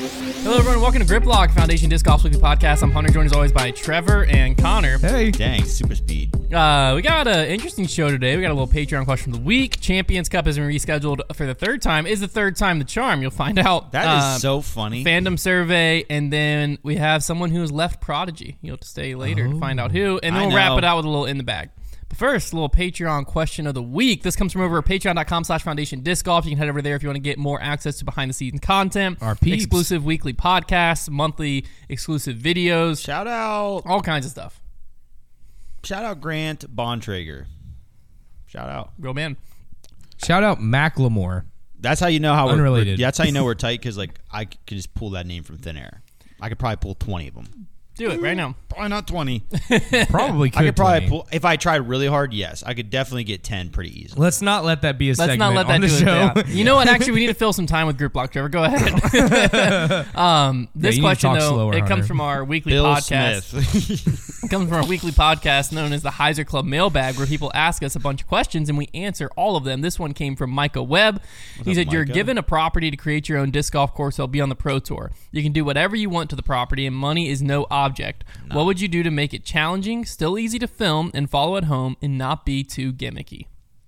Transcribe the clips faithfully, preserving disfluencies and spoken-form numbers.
Hello, everyone. Welcome to Grip Lock, Foundation Disc Golf Weekly Podcast. I'm Hunter, joined as always by Trevor and Connor. Hey. Dang, super speed. Uh, we got an interesting show today. We got a little Patreon question of the week. Champions Cup has been rescheduled for the third time. Is the third time the charm? You'll find out. That uh, is so funny. Fandom survey, and then we have someone who's left Prodigy. You'll have to stay later Oh. to find out who, and then I we'll wrap know. it out with a little in the bag. But first, a little Patreon question of the week. This comes from over at patreon.com slash foundation disc golf. You can head over there if you want to get more access to behind-the-scenes content, Our peeps. exclusive weekly podcasts, monthly exclusive videos, Shout out, all kinds of stuff. shout out Grant Bontrager. Shout out. Real man. Shout out Macklemore. That's how you know how we're, Unrelated. we're that's how you know we're tight, because like I could just pull that name from thin air. I could probably pull twenty of them. Do it right now. Probably not twenty. Probably could. I could probably twenty. pull if I tried really hard. Yes, I could definitely get ten pretty easily. Let's not let that be a Let's segment not let that on the do it. show. Yeah. You know what? Actually, we need to fill some time with Group Block, Trevor. Go ahead. um, this you need to question, talk though, slower, it comes Hunter. from our weekly Bill podcast. Smith. It comes from our weekly podcast known as the Heiser Club Mailbag, where people ask us a bunch of questions and we answer all of them. This one came from Micah Webb. He up, said, "You're Micah? given a property to create your own disc golf course. It'll be on the Pro Tour. You can do whatever you want to the property, and money is no object. What would you do to make it challenging, still easy to film and follow at home, and not be too gimmicky?"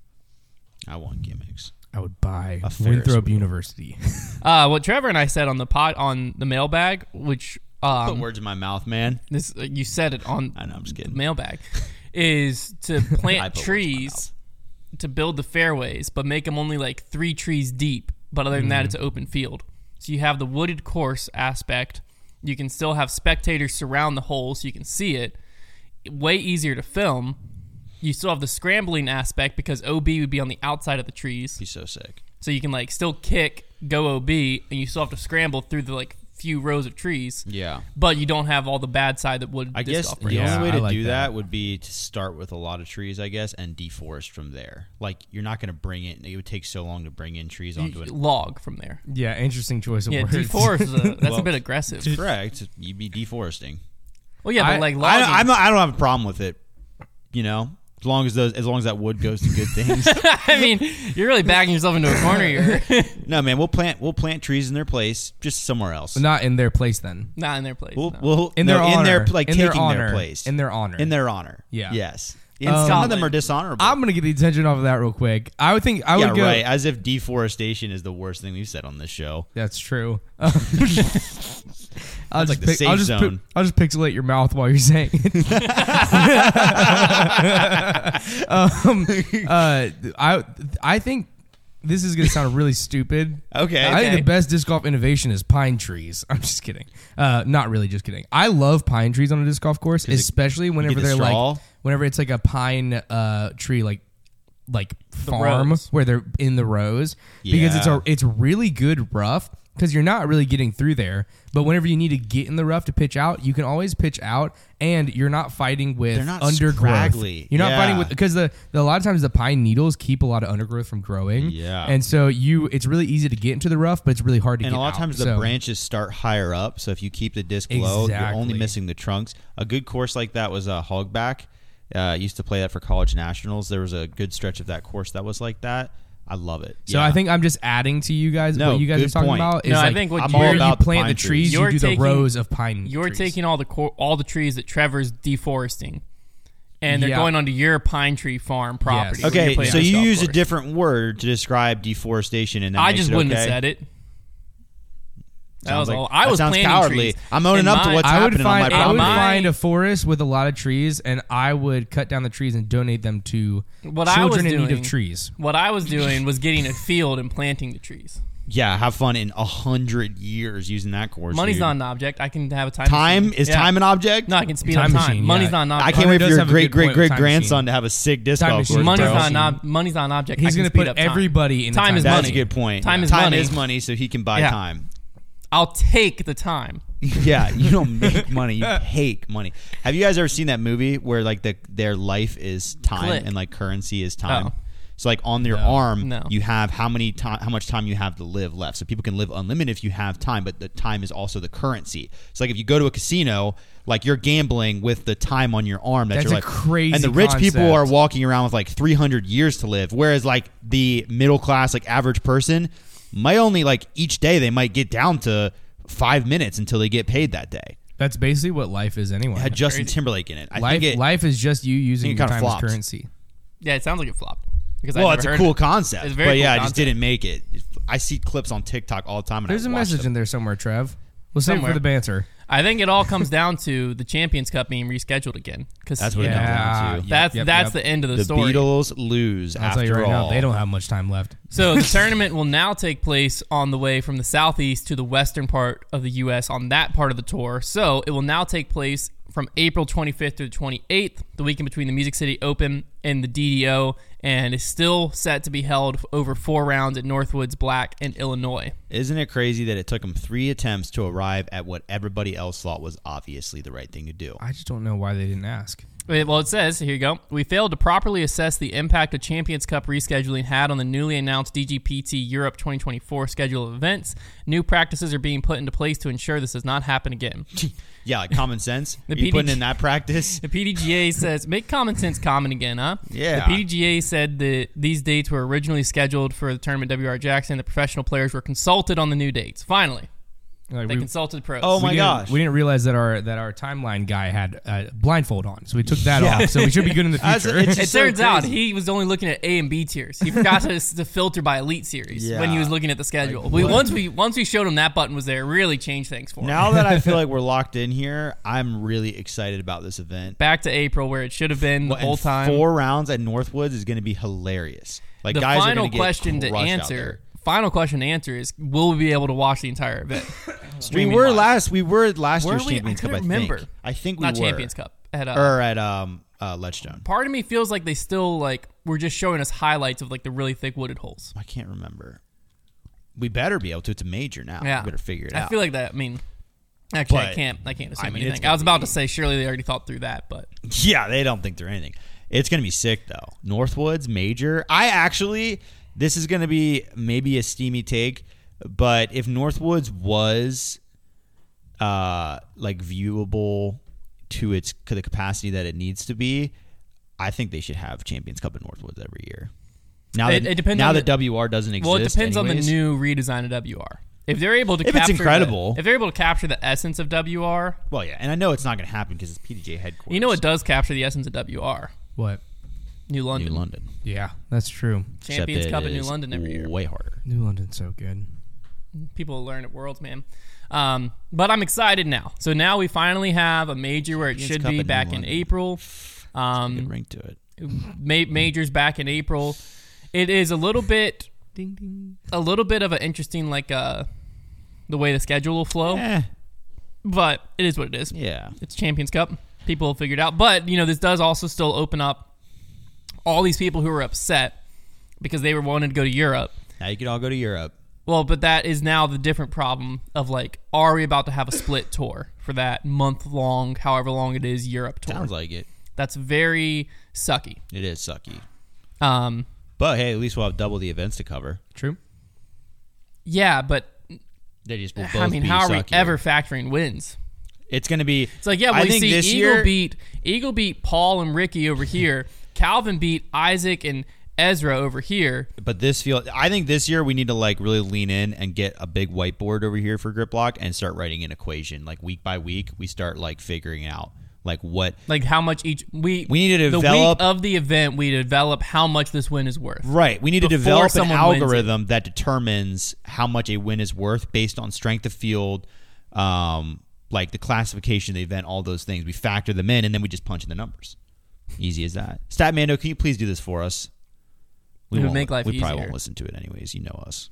I want gimmicks. I would buy A Ferris Winthrop wheel. University. Uh, what Trevor and I said on the pod on the mailbag, which Put um, words in my mouth, man. this uh, you said it on I know. I'm just the kidding. mailbag, is to I plant put words in my trees to build the fairways, but make them only like three trees deep. But other than that, it's an open field. So you have the wooded course aspect. You can still have spectators surround the hole so you can see it. Way easier to film. You still have the scrambling aspect because O B would be on the outside of the trees. He's so sick. So you can like still kick, go O B, and you still have to scramble through the like few rows of trees. Yeah. But you don't have all the bad side that would I disc guess golf the brings. Yeah, only way I to like do that. that. would be to start with a lot of trees, I guess, and deforest from there. Like, you're not going to bring it. It would take so long to bring in trees onto You it. log from there. Yeah, interesting choice of Yeah, words. deforest is a, that's Well, a bit aggressive. Correct. You'd be deforesting. Well, yeah, but I- like I, logging. I'm not, I don't have a problem with it. You know, as long as those, as long as that wood goes to good things. I mean, you're really backing yourself into a corner here. No, man, we'll plant we'll plant trees in their place, just somewhere else. Not in their place then. Not in their place. We'll, no. we'll In no, their honor. in their like in taking their, honor. their place In their honor. in their honor. Yeah. Yes. Um, And some of them Scotland. are dishonorable. I'm gonna get the attention off of that real quick. I would think I would yeah, go. right. As if deforestation is the worst thing we've said on this show. That's true. I'll That's just like the pic- safe I'll just pi- zone. I'll just pixelate your mouth while you're saying it. um, uh, I I think this is gonna sound really stupid. Okay. I think Okay. the best disc golf innovation is pine trees. I'm just kidding. Uh, not really, just kidding. I love pine trees on a disc golf course, it- especially whenever the they're straw? like, whenever it's like a pine uh, tree, like like farm rows. where they're in the rows, because it's Yeah. a it's really good rough. Because you're not really getting through there, but whenever you need to get in the rough to pitch out, you can always pitch out, and you're not fighting with They're not undergrowth. scraggly. You're not Yeah. fighting with because the, the a lot of times the pine needles keep a lot of undergrowth from growing. Yeah. and so you it's really easy to get into the rough, but it's really hard to And get a lot of out. times the So- branches start higher up, so if you keep the disc low, you're only Exactly. missing the trunks. A good course like that was uh, Hogback. Uh, I used to play that for college nationals. There was a good stretch of that course that was like that. I love it. So Yeah. I think I'm just adding to you guys No, what you guys good are talking point. about. Is No, I like think what I'm you're- all where about you the plant pine the trees. trees, You're you do taking- the rows of pine. You're trees. taking all the cor- all the trees that Trevor's deforesting, and they're Yeah. going onto your pine tree farm property. Yes. where Okay, play so disc you golf use a course. different word to describe deforestation, and that I makes just it wouldn't okay? have said it. That Sounds was like- all. I that was sounds planting cowardly. trees. I'm owning In up to my- what's I would happening on my find I would property. find a forest with a lot of trees, and I would cut down the trees and donate them to What I was children in need doing- of trees. What I was doing was getting a field and planting the trees. Yeah, have fun in a hundred years using that course. Money's dude. not an object. I can have a time. time. machine. Is Yeah. time an object? No, I can speed Time up time. machine, Money's yeah. not an I object. can't wait Hunter for does your have a great good great point great with time grandson machine. to have a sick disc Time golf machine. course. Money's bro. not an ob- money's not an object. He's I can gonna speed put up time. everybody in the Time is That's money. a good point. Time is time money. is money, so he can buy Yeah. time. I'll take the time. Yeah, you don't make money, you take money. Have you guys ever seen that movie where like the their life is time Click. and like currency is time? Oh. So like on your No. arm, No. you have how many time, how much time you have to live left. So people can live unlimited if you have time, but the time is also the currency. So like if you go to a casino, like you're gambling with the time on your arm that That's you're a like crazy and the rich people concept. are walking around with like three hundred years to live, whereas like the middle class, like average person, might only like each day they might get down to five minutes until they get paid that day. That's basically what life is anyway. It had Justin crazy. Timberlake in it. I life, think it, life is just you using think it your kinda time as flopped. currency. Yeah, it sounds like it flopped. Because well, I've it's never a heard cool of it. concept. It's a but very yeah, cool I just concept. didn't make it. I see clips on TikTok all the time. And There's I a watch message them. in there somewhere, Trev. We'll save it Somewhere. for the banter. I think it all comes down to the Champions Cup being rescheduled again. Cause That's what it comes down to. That's Yep, that's yep. the end of the, The story. Beatles lose I'll after tell you right all. now, they don't have much time left. So the tournament will now take place on the way from the southeast to the western part of the U S on that part of the tour. So it will now take place from April twenty-fifth to the twenty-eighth, the weekend between the Music City Open and the D D O, and is still set to be held over four rounds at Northwoods Black in Illinois. Isn't it crazy that it took them three attempts to arrive at what everybody else thought was obviously the right thing to do? I just don't know why they didn't ask. Wait, Well, it says, here you go. We failed to properly assess the impact of Champions Cup rescheduling had on the newly announced D G P T Europe twenty twenty-four schedule of events. New practices are being put into place to ensure this does not happen again. Yeah, like common sense. The Are you P D G putting in that practice? The P D G A says, make common sense common again, huh? Yeah. The P D G A said that these dates were originally scheduled for the tournament W R Jackson. The professional players were consulted on the new dates. Finally, Like, they we, consulted pros. Oh we my didn't- gosh. We didn't realize that our that our timeline guy had a blindfold on, so we took that off. So we should be good in the That's- future. it's It just so turns out crazy. he was only looking at A and B tiers. He forgot to, to filter by Elite Series Yeah. when he was looking at the schedule. Like, we, what? once we once we showed him that button was there, it really changed things for him. Now that I feel like we're locked in here, I'm really excited about this event. Back to April, where it should have been the Well, whole and time. Four rounds at Northwoods is going to be hilarious. Like the guys are final gonna get question to crushed out answer. there. Final question to answer is: will we be able to watch the entire event? We Streaming were live. last. We were at last Were year's we? I Champions Cup. I couldn't remember. think. I think we Not were. Champions Cup. At, uh, Or at um uh, Ledgestone. part of me feels like they still like were just showing us highlights of like the really thick wooded holes. I can't remember. We better be able to. It's a major now. Yeah, We better figure it I out. feel like that. I mean, actually, I But, can't. I can't assume I mean, it's anything. I was gonna about be- to say surely they already thought through that, but Yeah, they don't think they're anything. It's going to be sick, though. Northwoods, major. I actually, this is going to be maybe a steamy take, but if Northwoods was uh, like viewable to its to the capacity that it needs to be, I think they should have Champions Cup at Northwoods every year. Now It- that, it depends now on that the- W R doesn't exist. well, it depends anyways. on the new redesign of W R. If they're able to, If it's capture the- incredible. if they're able to capture the essence of W R, Well, yeah, and I know it's not going to happen because it's P D J headquarters. you know what does capture the essence of W R? What? New London, New London. Yeah, that's true. Champions Except Cup it in New is London every year. Way harder. New London's so good. People learn at Worlds, man. Um, but I'm excited now. So now we finally have a major where it Champions should Cup be in New back in London. April. Good Um, ring to it. ma- majors back in April. It is a little bit, Ding ding. a little bit of an interesting like uh, the way the schedule will flow. Eh, But it is what it is. yeah. It's Champions Cup. People will figure it out. But, you know, this does also still open up all these people who are upset because they were wanting to go to Europe. Now you can all go to Europe. Well, but that is now the different problem of, like, are we about to have a split tour for that month-long, however long it is, Europe tour? Sounds like it. That's very sucky. It is sucky. Um, But hey, at least we'll have double the events to cover. True. yeah, but, They just will both I mean, be how are we suckier. ever factoring wins? It's going to be. It's like, yeah, well, I you think see, this Eagle year, beat Eagle beat Paul and Ricky over here. Calvin beat Isaac and Ezra over here. but this feel. I think this year we need to like really lean in and get a big whiteboard over here for Grip Block and start writing an equation. Like week by week, we start like figuring out like what. Like how much each we We need to the develop- week of the event. We develop how much this win is worth. Right, we need to Before develop an someone wins it. algorithm that determines how much a win is worth based on strength of field, um, like the classification of the event, all those things. We factor them in, and then we just punch in the numbers. Easy as that. Statmando, can you please do this for us? It would won't- make life we probably easier. won't listen to it anyways. You know us.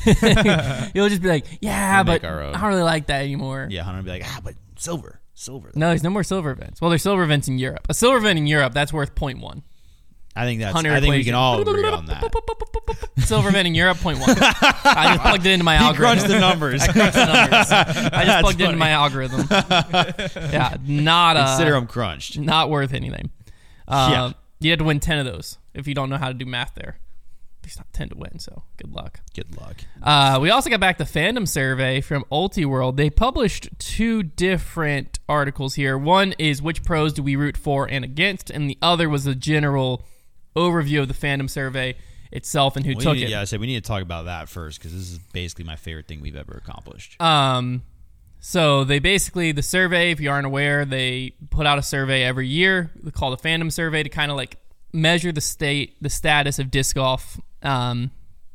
You'll just be like, yeah, We'll make but our own. I don't really like that anymore. Yeah, Hunter would be like, ah, but silver, silver. No, there's no more silver events. Well, there's silver events in Europe. A silver event in Europe that's worth point one. I think that's. Hunter I think we equation. can all agree on that. Silver event in Europe, point one. I just plugged it into my He algorithm. crunched the numbers. I crunched the numbers. I just That's plugged it into funny. my algorithm. Yeah, not uh, Consider them crunched. not worth anything. Um, Yeah. You had to win ten of those if you don't know how to do math there. There's not ten to win, so good luck. Good luck. Uh, we also got back the fandom survey from UltiWorld. They published two different articles here. One is which pros do we root for and against, and the other was a general overview of the fandom survey itself and who We took need, it. yeah, I said we need to talk about that first because this is basically my favorite thing we've ever accomplished. Um, So they basically, the survey, if you aren't aware, they put out a survey every year called the Fandom Survey to kind of like measure the state, the status of disc golf. Um,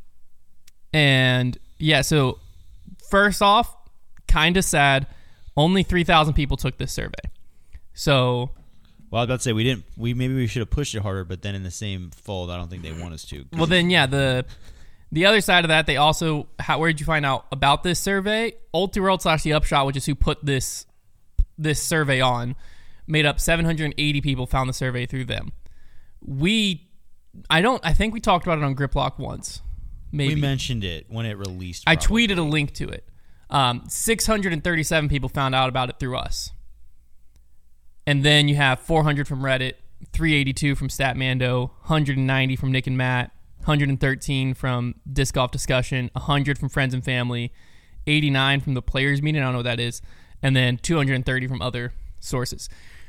and yeah, so first off, kind of sad, only three thousand people took this survey. So, well, I was about to say we didn't. We maybe we should have pushed it harder, but then in the same fold, I don't think they want us to. Well, then yeah, the the other side of that, they also. How, where did you find out about this survey? Ultiworld slash the Upshot, which is who put this this survey on, made up seven hundred eighty people found the survey through them. We, I don't. I think we talked about it on Griplock once. Maybe we mentioned it when it released. I probably. tweeted a link to it. Um, six hundred thirty-seven people found out about it through us. And then you have four hundred from Reddit, three eighty-two from Statmando, one hundred ninety from Nick and Matt, one hundred thirteen from Disc Golf Discussion, one hundred from Friends and Family, eighty-nine from the Players Meeting, I don't know what that is, and then two hundred thirty from other sources.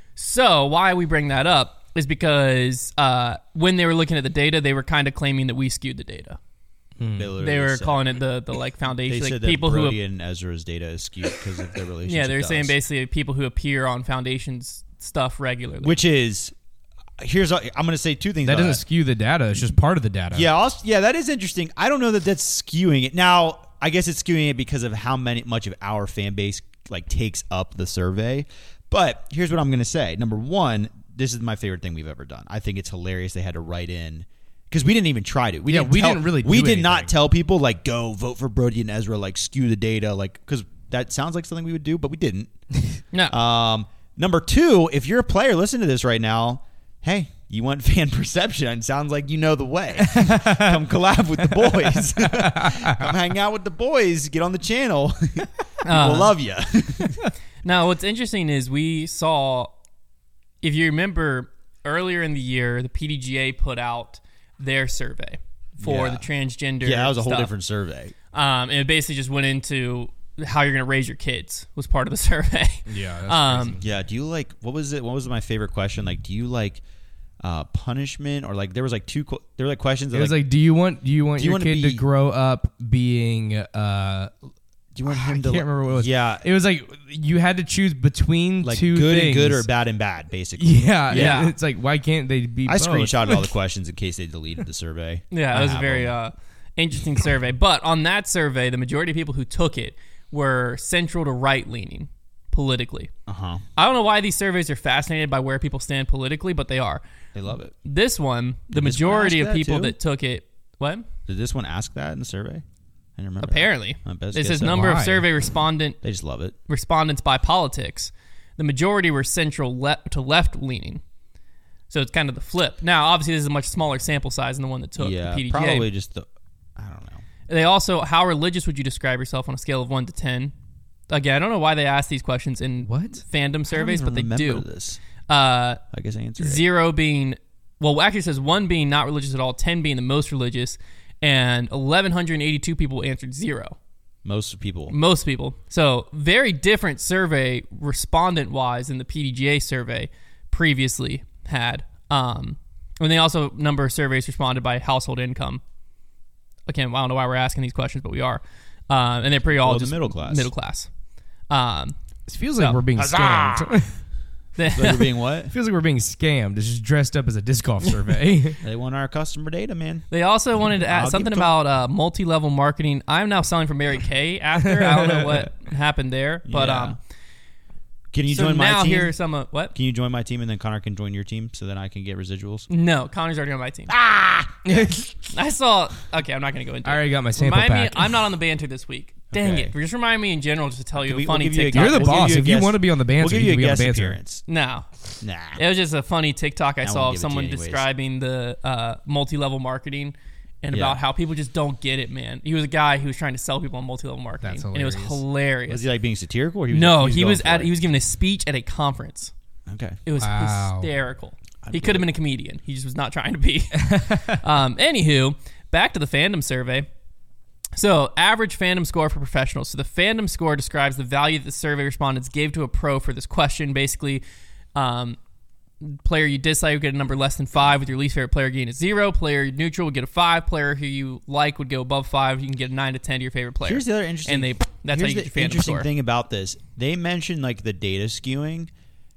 So why we bring that up is because uh, when they were looking at the data, they were kind of claiming that we skewed the data. Hmm. They, They were said, calling it the, the like foundation. They like said that people Brody who and Ezra's data is skewed because of their relationship. yeah, they're to saying us. basically people who appear on foundations stuff regularly. Which is, here's I'm going to say two things. That about doesn't skew the data. It's just part of the data. Yeah, also, yeah, that is interesting. I don't know that that's skewing it. Now, I guess it's skewing it because of how many much of our fan base like takes up the survey. But here's what I'm going to say. Number one, this is my favorite thing we've ever done. I think it's hilarious they had to write in because we didn't even try to. We Yeah, didn't we tell, didn't really do We did anything. not tell people like go vote for Brody and Ezra, like skew the data, like because that sounds like something we would do, but we didn't. no. Um, number two, if you're a player, listen to this right now. Hey, you want fan perception? Sounds like you know the way. Come collab with the boys. Come hang out with the boys. Get on the channel. Uh, we'll love you. Now, what's interesting is we saw, if you remember earlier in the year, the P D G A put out their survey for Yeah. the transgender. Yeah, that was a whole stuff. different survey. Um, and it basically just went into how you're going to raise your kids was part of the survey. Yeah. That's Um, crazy. Yeah. Do you like what was it? What was my favorite question? Like, do you like uh, punishment or like there was like two qu- there were like questions. That It was like, like, do you want do you want Do you your wanna kid to be- grow up being? Uh, do you want I him can't to? remember what it was. Yeah. It was like you had to choose between Like two good things. and good or bad and bad, basically. Yeah, Yeah. yeah. It's like why can't they be? I both? screenshotted all the questions in case they deleted the survey. Yeah, I it was a have very them. uh, interesting survey. But on that survey, the majority of people who took it were central to right-leaning politically. Uh-huh. I don't know why these surveys are fascinated by where people stand politically, but they are. They love it. This one, the Did this one majority ask of that people too? that took it, what? Did this one ask that in the survey? I didn't remember. Apparently. I best It guess says so. number of Why? survey respondent They just love it. respondents by politics. The majority were central le- to left-leaning. So it's kind of the flip. Now, obviously, this is a much smaller sample size than the one that took Yeah, the P D G A. probably just the. I don't know. They also, how religious would you describe yourself on a scale of one to ten? Again, I don't know why they ask these questions in What? fandom surveys, I don't but they even remember do. This. Uh, I guess I answered it. zero being, well, actually it says one being not religious at all, ten being the most religious, and eleven eighty-two people answered zero. Most people. Most people. So very different survey respondent-wise than the P D G A survey previously had. Um, and they also number of surveys responded by household income. Again, I don't know why we're asking these questions, but we are. Um, and they're pretty all Well, the just middle class. Middle class. Um, It feels like So- we're being scammed. Like we're being what? It feels like we're being scammed. It's just dressed up as a disc golf survey. They want our customer data, man. They also wanted to I'll add give something them- about uh, multi-level marketing. I'm now selling for Mary Kay after. I don't know what happened there, but Yeah. um, Can you so join my now team? here are some uh, what? Can you join my team and then Connor can join your team so that I can get residuals? No, Connor's already on my team. Ah, I saw. Okay, I'm not going to go into. I it. already got my sample Remind me, pack. I'm not on the banter this week. Dang Okay. it! Just remind me in general, just to tell you We'll a give- we'll funny give you a TikTok. You're the We'll give boss. you a If you guest- want to be on the banter, We'll give you you a can be on guest the banter. appearance. No, Nah. it was just a funny TikTok I, I saw won't of give it to you someone anyways. describing the uh, multi-level marketing and Yeah. about how people just don't get it, man. He was a guy who was trying to sell people on multi-level marketing, That's and it was hilarious. hilarious. Was he like being satirical? Or he was No, he he going was for at it? he was giving a speech at a conference. Okay. It was Wow. hysterical. I He could have been a comedian. He just was not trying to be. um, anywho, back to the fandom survey. So, average fandom score for professionals. So, the fandom score describes the value that the survey respondents gave to a pro for this question. Basically, um, player you dislike would get a number less than five, with your least favorite player getting a zero. Player neutral would get a five. Player who you like would go above five. You can get a nine to ten to your favorite player. Here's the other interesting. and they That's Here's how you the get your fandom interesting score. thing about this. They mentioned like the data skewing,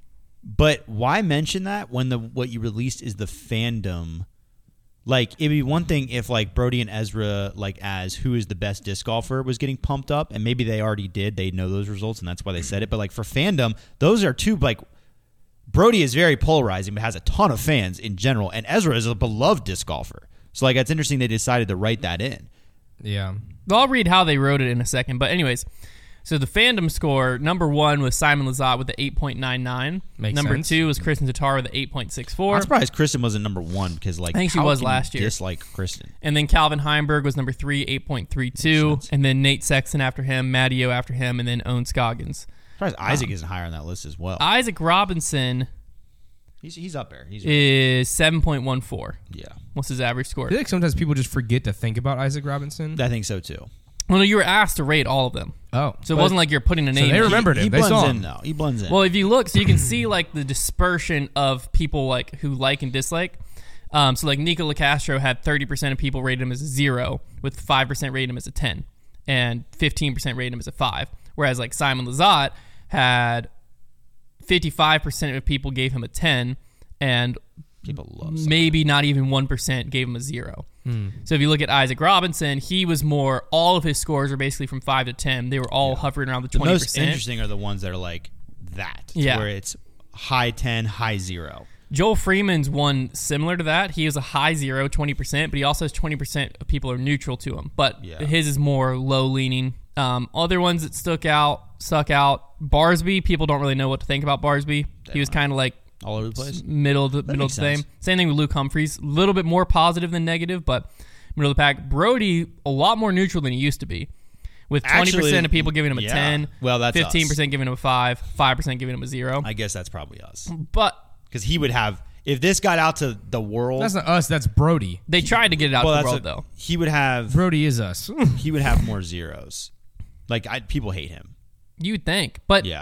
but why mention that when the what you released is the fandom? Like, it'd be one thing if like Brody and Ezra, like as who is the best disc golfer, was getting pumped up, and maybe they already did. They know those results, and that's why they said it. But like for fandom, those are two like. Brody is very polarizing, but has a ton of fans in general, and Ezra is a beloved disc golfer. So, like, it's interesting they decided to write that in. Yeah. Well, I'll read how they wrote it in a second. But anyways, so the fandom score, number one was Simon Lizotte with the eight point nine nine. Makes number sense. two was Kristen Tatar with the eight point six four. I'm surprised Kristen wasn't number one because, like, I think she how was can last you year. dislike Kristen. And then Calvin Heimberg was number three, eight point three two. Makes sense. And then Nate Sexton after him, Matteo after him, and then Owen Scoggins. I'm surprised Isaac isn't higher on that list as well. Isaac Robinson he's, he's up there. He's is seven point one four. yeah. What's his average score? I feel like sometimes people just forget to think about Isaac Robinson. I think so, too. Well, no, you were asked to rate all of them. Oh. So it but- wasn't like you're putting a So name they in. remembered He him. They blends saw in, him. though. He blends in. Well, if you look, so you can see like the dispersion of people like who like and dislike. Um, so like Nico LaCastro had thirty percent of people rated him as a zero, with five percent rated him as a ten, and fifteen percent rated him as a five. Whereas like Simon Lizotte had fifty-five percent of people gave him a ten, and people love Simon. maybe not even one percent gave him a zero. So if you look at Isaac Robinson, he was more, all of his scores were basically from five to ten. They were all hovering around the The twenty most percent. interesting are the ones that are like that. Yeah. Where it's high ten, high zero. Joel Freeman's one similar to that. He is a high zero, twenty percent, but he also has twenty percent of people are neutral to him. But Yeah. his is more low leaning. Um, other ones that stuck out, suck out. Barsby, people don't really know what to think about Barsby. He was kind of like All over the place. middle of the middle of makes the same. sense. Same thing with Luke Humphreys. A little bit more positive than negative, but middle of the pack. Brody, a lot more neutral than he used to be. With twenty percent Actually, of people giving him a yeah. ten, Well, that's fifteen us. percent giving him a five, five percent giving him a zero. I guess that's probably us. But Because he would have, if this got out to the world, That's not us. That's Brody. they tried to get it out well, to the that's world, what- though. he would have, Brody is us. he would have more zeros. Like I, people hate him. You'd think. But Yeah,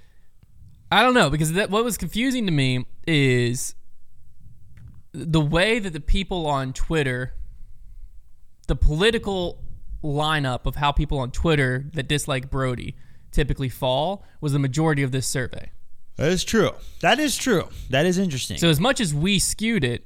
I don't know, because that, what was confusing to me is the way that the people on Twitter, the political lineup of how people on Twitter that dislike Brody typically fall was the majority of this survey. that is true. That is true. That is interesting. So as much as we skewed it,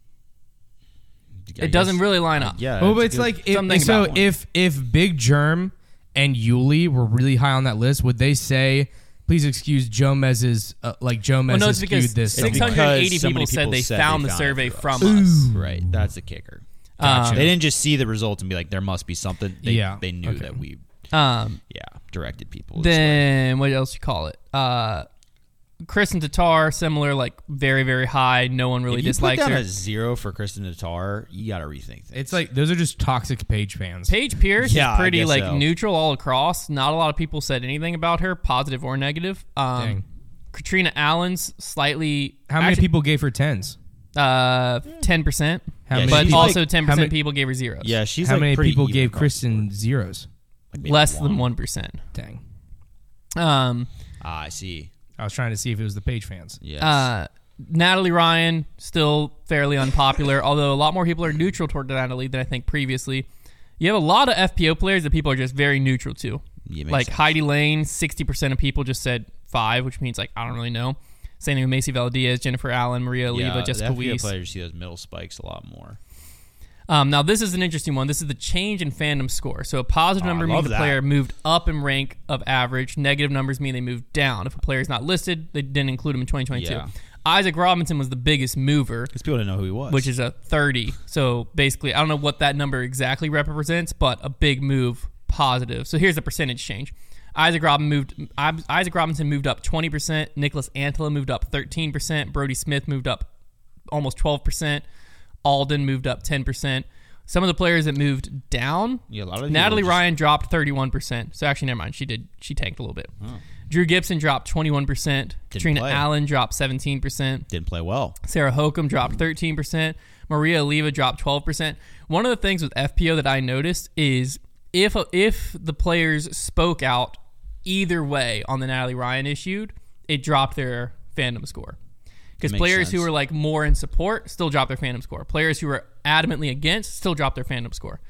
I it doesn't guess- really line up. Yeah. Oh, but a it's good- like if, something so. about one. If if Big Germ and Yuli were really high on that list, would they say, "Please excuse Joe Mez's uh, like Joe Mez Well, no, has it's because skewed this"? It's six somewhat." hundred eighty because so people many said people they said found they the found it survey through from us. us. Right. That's the kicker. Gotcha. They didn't just see the results and be like, there must be something. They, Yeah. They knew Okay. that we, Um, yeah, directed people. this way. then what else you call it? Uh, Kristen Tatar, similar, like very, very high. No one really if you put dislikes down her. a zero for Kristen Tatar, you got to rethink things. It's like those are just toxic Page fans. Paige Pierce Yeah, I is pretty guess like so. neutral all across. Not a lot of people said anything about her, positive or negative. Um, Dang. Katrina Allen's slightly. How many actually, people gave her tens? Uh, ten percent. How Yeah, many? But she's also like- ten how percent many- people gave her zeros. yeah, she's How like many pretty people even gave across the Kristen board. zeros? Like maybe Less than one. one percent. Dang. Um, Ah, I see. I was trying to see if it was the Page fans. Yes. uh, Natalie Ryan still fairly unpopular, although a lot more people are neutral toward Natalie than I think previously. You have a lot of F P O players that people are just very neutral to. Yeah, makes Like sense. Heidi Lane, sixty percent of people just said five, which means like I don't really know. Same thing with Macy Valdez, Jennifer Allen, Maria Oliva, yeah, Jessica the F P O Weiss. players see those middle spikes a lot more. Um, now this is an interesting one. This is the change in fandom score. So a positive Oh, number I means love the that. player moved up in rank of average. Negative numbers mean they moved down. If a player is not listed, they didn't include him in twenty twenty-two. Yeah. Isaac Robinson was the biggest mover, Because people didn't know who he was. which is a thirty. So basically, I don't know what that number exactly represents, but a big move, positive. So here's the percentage change. Isaac Robin moved. Isaac Robinson moved up twenty percent. Nicholas Antela moved up thirteen percent. Brody Smith moved up almost twelve percent. Alden moved up ten percent. Some of the players that moved down, Yeah, a lot of Natalie people just- Ryan dropped thirty-one percent. So actually, never mind. She did. She tanked a little bit. Drew Gibson dropped twenty-one percent. Katrina play. Allen dropped seventeen percent. didn't play well. Sarah Hokum dropped thirteen percent. Maria Oliva dropped twelve percent. One of the things with F P O that I noticed is if if the players spoke out either way on the Natalie Ryan issued, it dropped their fandom score. Because Makes players who sense. were like more in support still dropped their fandom score. Players who were adamantly against still dropped their fandom score.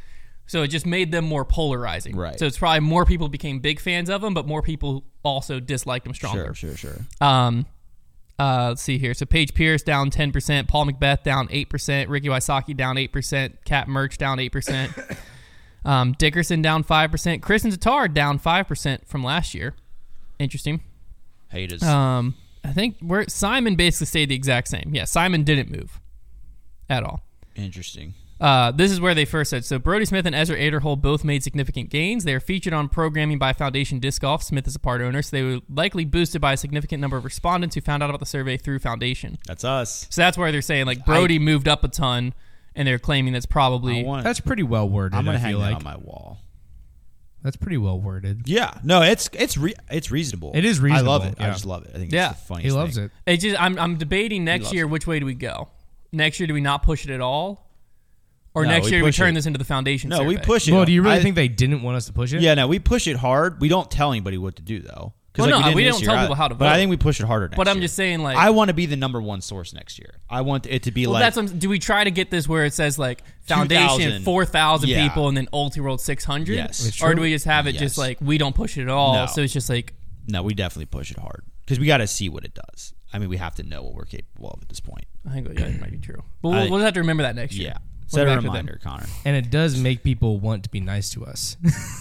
So it just made them more polarizing. Right. So it's probably more people became big fans of him, but more people also disliked him stronger. Sure, sure, sure. Um, uh, let's see here. So Paige Pierce down ten percent, Paul McBeth down eight percent, Ricky Wysocki down eight percent, Kat Merckx down eight percent, um, Dickerson down five percent, Kristen Tatar down five percent from last year. Interesting. Haters. Um, I think we're, Simon basically stayed the exact same. Yeah, Simon didn't move at all. Interesting. Uh, this is where they first said, so Brody Smith and Ezra Aderhold both made significant gains. They are featured on programming by Foundation Disc Golf. Smith is a part owner, so they were likely boosted by a significant number of respondents who found out about the survey through Foundation. That's us. So that's where they're saying, like, Brody I, moved up a ton, and they're claiming that's probably... Want, That's pretty well worded, I'm going I to hang feel that like. on my wall. That's pretty well worded. Yeah. No, it's it's re- it's reasonable. It is I love reasonable, it. I yeah. just love it. I think Yeah. it's the funniest He loves thing. it. It just, I'm, I'm debating next loves year, it. which way do we go? Next year, do we not push it at all? Or No, next we year, do we push turn it. this into the Foundation No, survey? we push it. Well, do you really I- think they didn't want us to push it? Yeah, no, we push it hard. We don't tell anybody what to do, though. 'Cause, Well, like, no, did we this don't year, tell I- people how to But I vote. think we push it harder next But I'm year. just saying, like... I want to be the number one source next year. I want it to be Well, like... that's what, do we try to get this where it says like Foundation two thousand four thousand Yeah. people and then Ulti World six hundred? Yes. It's Or true. do we just have it Yes. just like we don't push it at all? No. So it's just like No, we definitely push it hard. Because we got to see what it does. I mean, we have to know what we're capable of at this point. I think yeah, it might be true. But we'll, I- we'll have to remember that next year. Yeah. We'll Set go a back to them. reminder, Connor. And it does make people want to be nice to us.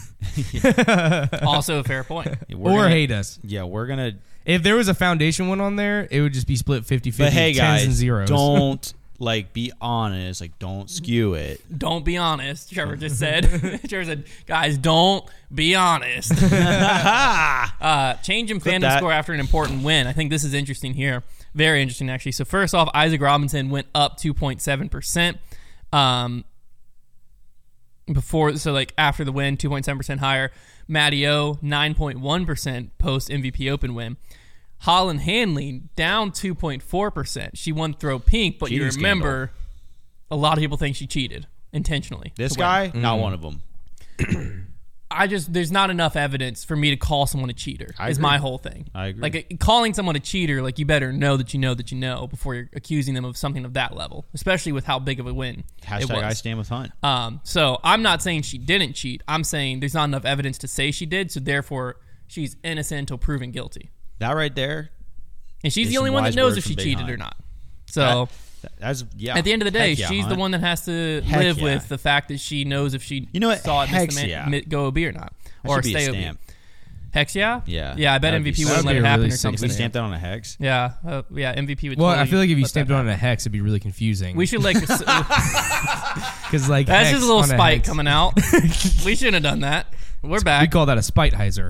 Also a fair point. Yeah, we're or gonna- hate us. Yeah, we're going to... If there was a Foundation one on there, it would just be split fifty-fifty. But hey, tens guys, and zeros. don't, like, be honest. Like, don't skew it. Don't be honest, Trevor just said. Trevor said, guys, don't be honest. uh, change in Clip fandom that. score after an important win. I think this is interesting here. Very interesting, actually. So first off, Isaac Robinson went up two point seven percent. Um, before, so like after the win, two point seven percent higher. Matty O, nine point one percent post M V P Open win. Holland Hanley, down two point four percent. She won throw pink, but Cheating you remember a lot of people think she cheated intentionally. This to win. guy, Mm. not one of them. I just, there's not enough evidence for me to call someone a cheater, I is agree. my whole thing. I agree. Like, uh, calling someone a cheater, like, you better know that you know that you know before you're accusing them of something of that level, especially with how big of a win it Hashtag was. I stand with Hunt. Um, so I'm not saying she didn't cheat. I'm saying there's not enough evidence to say she did, so therefore she's innocent until proven guilty. That right there. And she's There's the only some one that wise knows words if she from Big cheated Hunt. or not. So That, that's, yeah. at the end of the day, Heck yeah, she's the Hunt. one that has to Heck live yeah. with the fact that she knows if she You know what? saw it miss Heck the man, yeah. mi- go O B or not. That or should be a stay O B. stamp. Hex, yeah? Yeah. Yeah, I bet That'd M V be P sick. wouldn't let That'd it be a happen really or sick something. If we stamp. stamp that on a hex. Yeah, uh, yeah, M V P would Well, totally I feel like if you let stamped it that on happen. a hex, it'd be really confusing. We should like... because like That's hex just a little on spite hex- coming out. We shouldn't have done that. We're We back. call that a spiteheiser.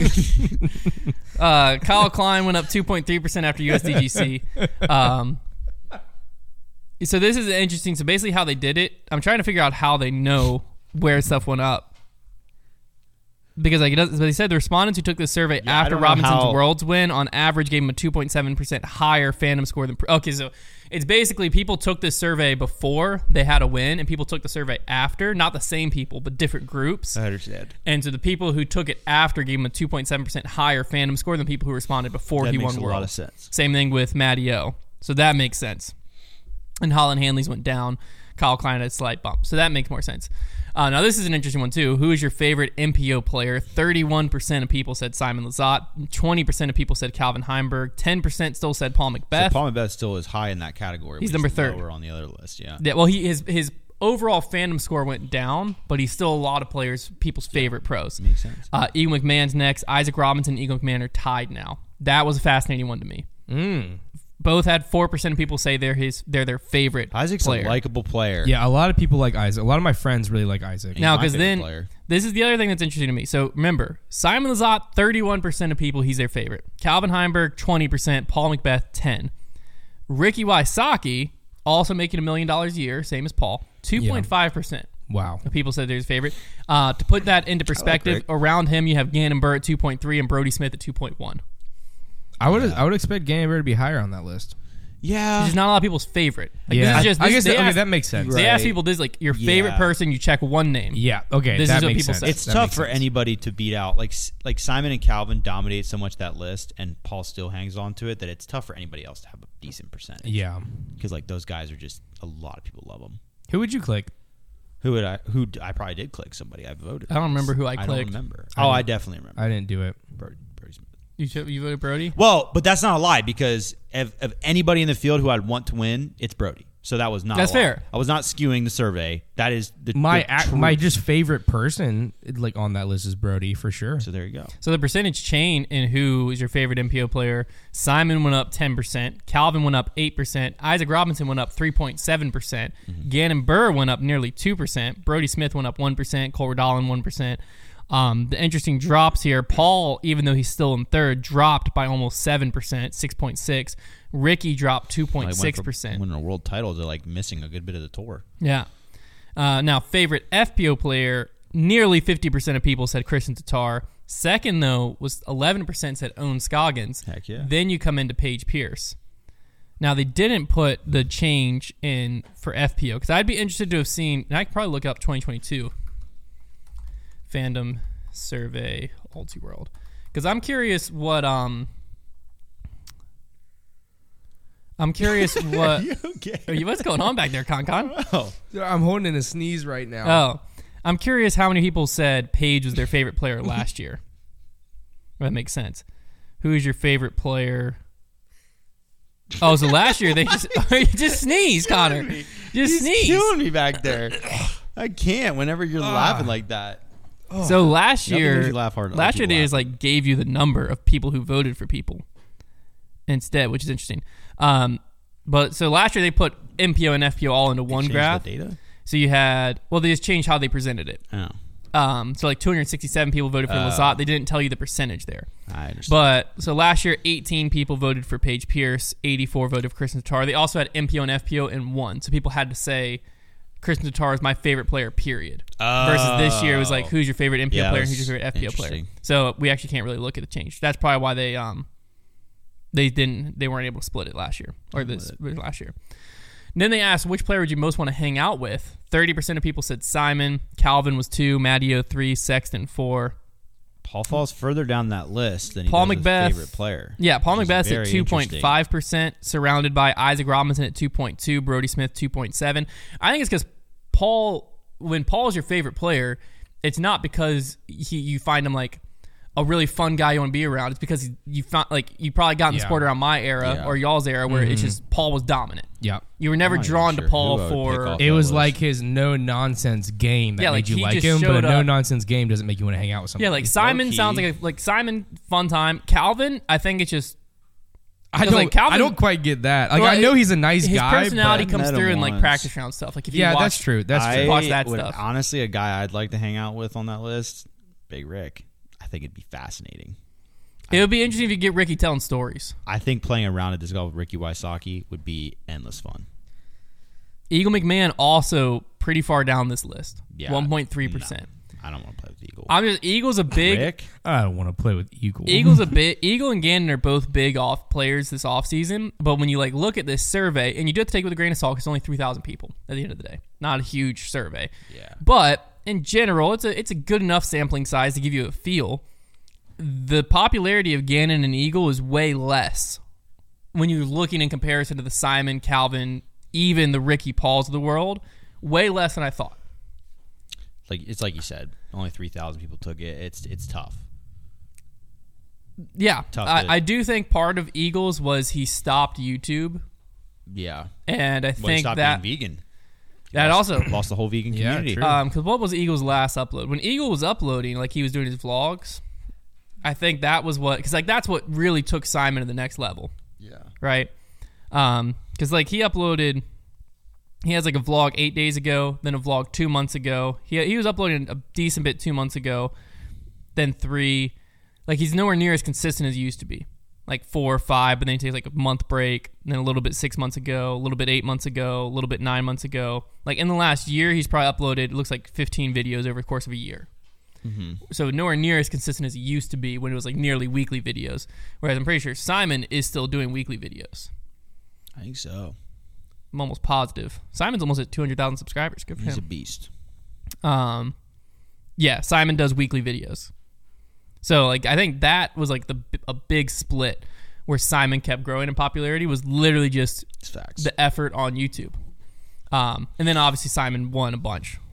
Uh, Kyle Klein went up two point three percent after U S D G C. Um, so this is interesting. So basically how they did it, I'm trying to figure out how they know where stuff went up. Because like it does, they said the respondents who took this survey Yeah, I after don't know Robinson's how- Worlds win on average gave him a two point seven percent higher fandom score than... Okay, so it's basically people took this survey before they had a win, and people took the survey after. Not the same people, but different groups. I understand. And so the people who took it after gave him a two point seven percent higher fandom score than people who responded before That he makes won a Worlds. lot of sense. Same thing with Matty O. So that makes sense. And Holland Hanley's went down. Kyle Klein had a slight bump. So that makes more sense. Uh, now, this is an interesting one, too. Who is your favorite M P O player? thirty-one percent of people said Simon Lizotte. twenty percent of people said Calvin Heimberg. ten percent still said Paul McBeth. So Paul McBeth still is high in that category. He's which number is third. lower on the other list, yeah. Yeah, well, he his his overall fandom score went down, but he's still a lot of players, people's favorite pros. Makes sense. Uh, Eagle McMahon's next. Isaac Robinson and Eagle McMahon are tied now. That was a fascinating one to me. Mm. Both had four percent of people say they're his they're their favorite Isaac's player. a likable player. Yeah, a lot of people like Isaac. A lot of my friends really like Isaac. Now, my because favorite then player. this is the other thing that's interesting to me. So remember, Simon Lizotte, thirty-one percent of people he's their favorite. Calvin Heimberg, twenty percent. Paul McBeth, ten. Ricky Wysocki, also making a million dollars a year, same as Paul, two point five percent. Wow. of people said they're his favorite. Uh, to put that into perspective, Rick. around him you have Gannon Burr at two point three and Brody Smith at two point one. I would I would expect Gannon Burr to be higher on that list. Yeah. He's not a lot of people's favorite. Like, Yeah. this is just, I this, guess they that, okay, ask- that makes sense. They Right. ask people this, like, your favorite Yeah. person, you check one name. Yeah. Okay. This that is what makes people sense. say. It's That tough makes for sense. anybody to beat out. Like like Simon and Calvin dominate so much that list, and Paul still hangs on to it, that it's tough for anybody else to have a decent percentage. Yeah. Because like those guys are just, a lot of people love them. Who would you click? Who would I? Who I probably did click somebody. I voted. I don't remember who I I clicked. don't remember. I Oh, I didn't- definitely remember. I didn't do it. Brody, Brody Smith. You cho- you voted Brody? Well, but that's not a lie because of, of anybody in the field who I'd want to win, it's Brody. So that was not. That's a lie. fair. I was not skewing the survey. That is the My the ac- truth. my just favorite person like on that list is Brody for sure. So there you go. So the percentage change in who is your favorite M P O player, Simon went up ten percent, Calvin went up eight percent, Isaac Robinson went up three point seven percent, Mm-hmm. Gannon Burr went up nearly two percent, Brody Smith went up one percent, Cole Redallen one percent. Um, the interesting drops here, Paul, even though he's still in third, dropped by almost seven percent, six point six. Ricky dropped two point six percent. Winning a world title to like missing a good bit of the tour. Yeah. Uh, now, favorite F P O player, nearly fifty percent of people said Christian Tatar. Second, though, was eleven percent said Owen Scoggins. Heck yeah. Then you come into Paige Pierce. Now, they didn't put the change in for F P O, because I'd be interested to have seen, and I could probably look up twenty twenty-two fandom survey Ultiworld, because I'm curious what... um. I'm curious what... okay. Are you, what's going on back there, ConCon? Oh, I'm holding in a sneeze right now. Oh, I'm curious how many people said Paige was their favorite player last year. That makes sense. Who is your favorite player? Oh, so last year they just you just sneeze, Connor. Just he's sneeze. killing me back there. I can't. Whenever you're laughing like that. So last Nothing year, makes you laugh harder than last year people they just laugh. like gave you the number of people who voted for people instead, which is interesting. Um, but so last year they put M P O and F P O all into one Change graph. The data. So you had well, they just changed how they presented it. Oh, Um, so like two hundred sixty-seven people voted for Oh. Lazat. They didn't tell you the percentage there. I understand. But so last year, eighteen people voted for Paige Pierce, eighty-four voted for Kristen Tatar. They also had M P O and F P O in one. So people had to say Kristen Tatar is my favorite player, period. Versus this year, it was like, who's your favorite M P O Yeah, player and that's who's your favorite F P O player? interesting. So we actually can't really look at the change. That's probably why they um they didn't they weren't able to split it last year or this last year. And then they asked, which player would you most want to hang out with? thirty percent of people said Simon. Calvin was two. Matteo three. Sexton four. Paul falls further down that list than he Paul does with McBeth- favorite player. Yeah, Paul which is Macbeth's at very two point interesting. five percent, surrounded by Isaac Robinson at two point two, Brody Smith two point seven. I think it's because Paul, when Paul is your favorite player, it's not because he you find him like a really fun guy you want to be around. It's because he, you found like you probably got in the Yeah. sport around my era Yeah. or y'all's era where it's just Paul was dominant. Yeah. You were never I'm not even drawn to sure Paul who I would pick for off. It that was list. like his no nonsense game that Yeah, made like, you he like just him, but a showed no up- nonsense game doesn't make you want to hang out with somebody. yeah, like Simon low-key. sounds like a, like Simon fun time. Calvin, I think it's just I don't, like, Calvin- I don't quite get that. Like Well, I know he's a nice his guy, personality but comes Met him through in like once. practice round stuff. Like if you yeah, watch, that's true. That's I true. Watch that would, stuff. Honestly, a guy I'd like to hang out with on that list, Big Rick. I think it'd be fascinating. It would be interesting if you get Ricky telling stories. I think playing around at this golf with Ricky Wysocki would be endless fun. Eagle McMahon also pretty far down this list. Yeah, one point three percent. I don't want to play with Eagle. I'm just Eagle's a big Rick? I don't want to play with Eagle. Eagle's a bit Eagle and Gannon are both big off players this offseason. But when you like look at this survey, and you do have to take it with a grain of salt because it's only three thousand people at the end of the day. Not a huge survey. Yeah. But in general, it's a it's a good enough sampling size to give you a feel. The popularity of Gannon and Eagle is way less when you're looking in comparison to the Simon, Calvin, even the Ricky Pauls of the world. Way less than I thought. Like it's like you said, only three thousand people took it. It's it's tough. Yeah, Tough I, to- I do think part of Eagles was he stopped YouTube, Yeah. and I Well, he think stopped that being vegan. He that lost, also lost the whole vegan Yeah, community. true. um because what was Eagle's last upload? When Eagle was uploading, like he was doing his vlogs, I think that was what because like that's what really took Simon to the next level. yeah. Right? Um, because like he uploaded, he has like a vlog eight days ago, then a vlog two months ago. He he was uploading a decent bit two months ago, then three. Like he's nowhere near as consistent as he used to be. Like four or five, but then he takes like a month break, then a little bit six months ago, a little bit eight months ago, a little bit nine months ago. Like in the last year, he's probably uploaded, it looks like fifteen videos over the course of a year. Mm-hmm. So nowhere near as consistent as he used to be when it was like nearly weekly videos. Whereas I'm pretty sure Simon is still doing weekly videos. I think so. I'm almost positive. Simon's almost at two hundred thousand subscribers. Good for He's a him. beast. Um, yeah, Simon does weekly videos. So like I think that was like the a big split where Simon kept growing in popularity was literally just It's facts. the effort on YouTube. Um, and then obviously Simon won a bunch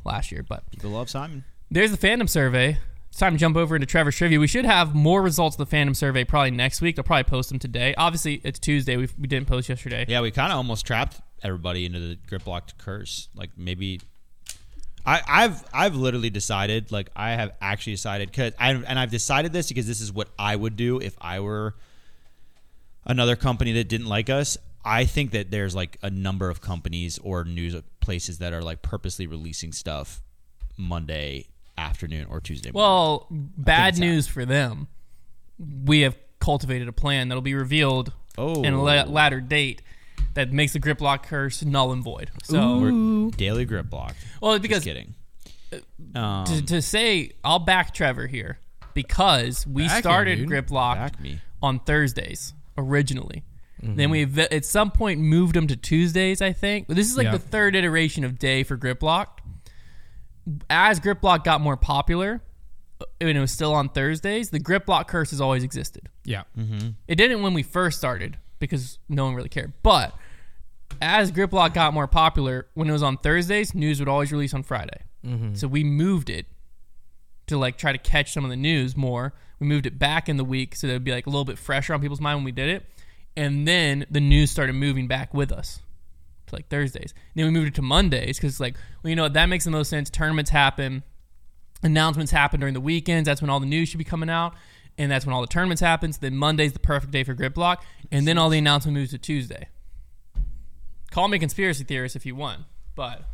last year. But People love Simon. there's the fandom survey. It's time to jump over into Trevor's trivia. We should have more results of the fandom survey probably next week. I'll probably post them today. Obviously, it's Tuesday. We we didn't post yesterday. Yeah, we kind of almost trapped everybody into the grip locked curse. Like maybe, I, I've I've literally decided. Like I have actually decided because I and I've decided this because this is what I would do if I were another company that didn't like us. I think that there's like a number of companies or news places that are like purposely releasing stuff Monday afternoon or Tuesday morning. Well, bad it's news for them. We have cultivated a plan that'll be revealed Oh. in a la- latter date that makes the grip lock curse null and void. So, We're daily grip lock. well, Just because kidding. Um, to, to say, I'll back Trevor here because we Back him, started dude. grip lock back me. on Thursdays originally. Mm-hmm. Then we v- at some point moved them to Tuesdays, I think. But this is like Yeah. the third iteration of day for grip lock. As grip lock got more popular, and it was still on Thursdays, the grip lock curse has always existed. Yeah. It didn't when we first started because no one really cared. But as grip lock got more popular, when it was on Thursdays, news would always release on Friday. So we moved it to like try to catch some of the news more. We moved it back in the week so that it would be like a little bit fresher on people's mind when we did it. And then the news started moving back with us to like Thursdays. And then we moved it to Mondays because like, well, you know what, that makes the most sense. Tournaments happen, announcements happen during the weekends. That's when all the news should be coming out. And that's when all the tournaments happen. So then Monday's the perfect day for grip lock. And then all the announcement moves to Tuesday. Call me a conspiracy theorist if you want, but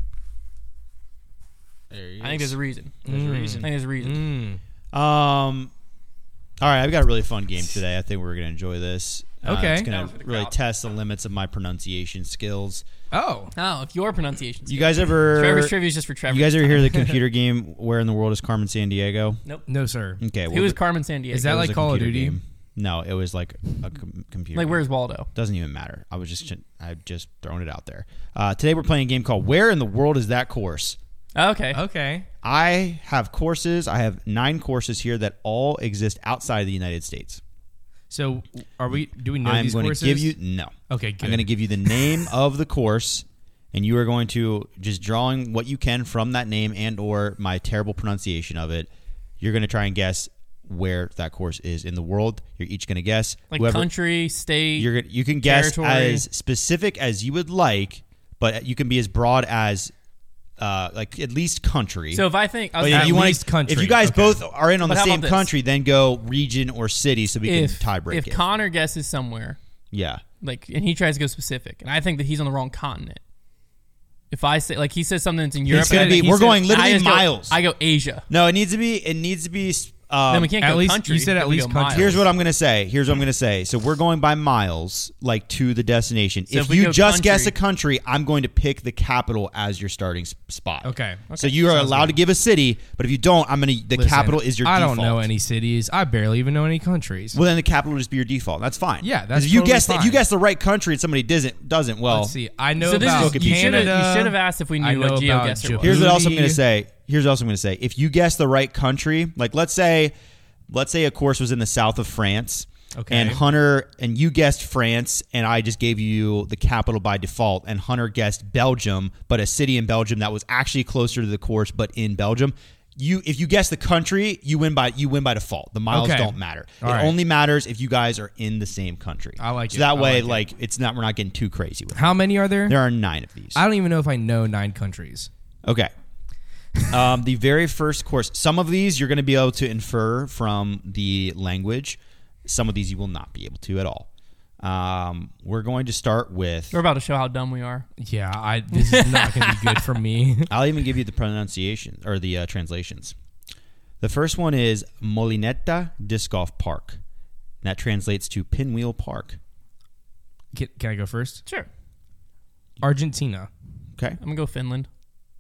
There he I think is. there's a reason. There's a I reason. think there's a reason. Mm. Um, all right, I've got a really fun game today. I think we're gonna enjoy this. Uh, Okay. it's Down gonna for the really crowd. test the limits of my pronunciation skills. Oh. Oh, if your pronunciation's You good. guys ever? Trevor's trivia is just for Trevor. You guys ever hear the computer game Where in the World is Carmen San Diego? Nope. No, sir. Okay, well, Who is the- Carmen San Diego? Is that it was like a Call of computer Duty? game. No, it was like a com- computer. like, game. where's Waldo? Doesn't even matter. I was just I just throwing it out there. Uh, today we're playing a game called Where in the World is That Course? Okay. Okay. I have courses. I have nine courses here that all exist outside of the United States. So, are we? Do we know I'm these going courses? to give you no. Okay, good. I'm going to give you the name of the course, and you are going to just drawing what you can from that name and or my terrible pronunciation of it. You're going to try and guess where that course is in the world. You're each going to guess. Like Whoever, country, state. you're gonna, you can guess territory. as specific as you would like, but you can be as broad as uh, like at least country. so if I think, I was But if At you want least country. if you guys Okay. both are in on But the how same about this? country, then go region or city so we if, can tie break if it. Connor guesses somewhere, yeah. like, and he tries to go specific, and I think that he's on the wrong continent. If I say, like, he says something that's in Europe, gonna and be- he we're says- going literally I just go- miles. I go Asia. No, it needs to be. It needs to be. Um, Then we can't at go least- country. you said at then we least go country. miles. Here's what I'm gonna say. Here's what I'm gonna say. So we're going by miles, like to the destination. So if if we you go just country- guess a country, I'm going to pick the capital as your starting s- spot. Okay. So you are Sounds allowed good. to give a city, but if you don't, I'm gonna. The Listen, capital is your I default. don't know any cities. I barely even know any countries. Well, then the capital will just be your default. That's fine. Yeah, 'Cause that's if you totally guess if you fine. guess the right country and somebody doesn't doesn't well. Let's see. I know So this about is, you should have Canada. you should have asked if we I knew know what about GeoGuessr was. Here's what else I'm Djibouti. going to say. Here's what else I'm going to say. If you guess the right country, like let's say, let's say a course was in the south of France, Okay. and Hunter and you guessed France, and I just gave you the capital by default, and Hunter guessed Belgium, but a city in Belgium that was actually closer to the course, but in Belgium. You, if you guess the country, you win by you win by default. The miles Okay. don't matter. All it right. only matters if you guys are in the same country. I like so it. that I way, like it. like it's not we're not getting too crazy with it. How many are there? There are nine of these. I don't even know if I know nine countries. Okay. Um, the very first course. Some of these you're going to be able to infer from the language. Some of these you will not be able to at all. Um, we're going to start with. We're about to show how dumb we are. Yeah, I. This is not going to be good for me. I'll even give you the pronunciation or the uh, translations. The first one is Molineta Disc Golf Park. That translates to Pinwheel Park. Can, can I go first? Sure. Argentina. Okay. I'm gonna go Finland.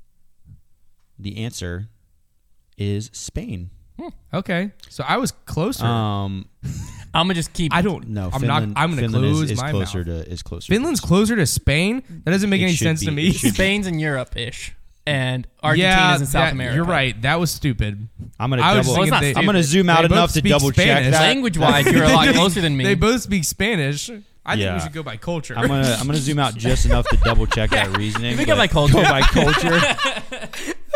The answer is Spain. Okay, so I was closer. Um, I'm gonna just keep. I don't. no, I'm Finland, not. I'm going to Finland close is, is my closer mouth. to is closer. Finland's to closer to Spain. That doesn't make It any should sense be. to It me. should be. Spain's in Europe-ish, and Argentina's yeah, in South that- America. You're right. That was stupid. I'm gonna I was double. Well, it's not they- stupid. I'm gonna zoom out They both enough to speak double check Spanish. that. Language-wise, you're a lot closer than me. They both speak Spanish. I think Yeah. we should go by culture. I'm gonna I'm gonna zoom out just enough to double check that reasoning. You think I but like culture. Go by culture.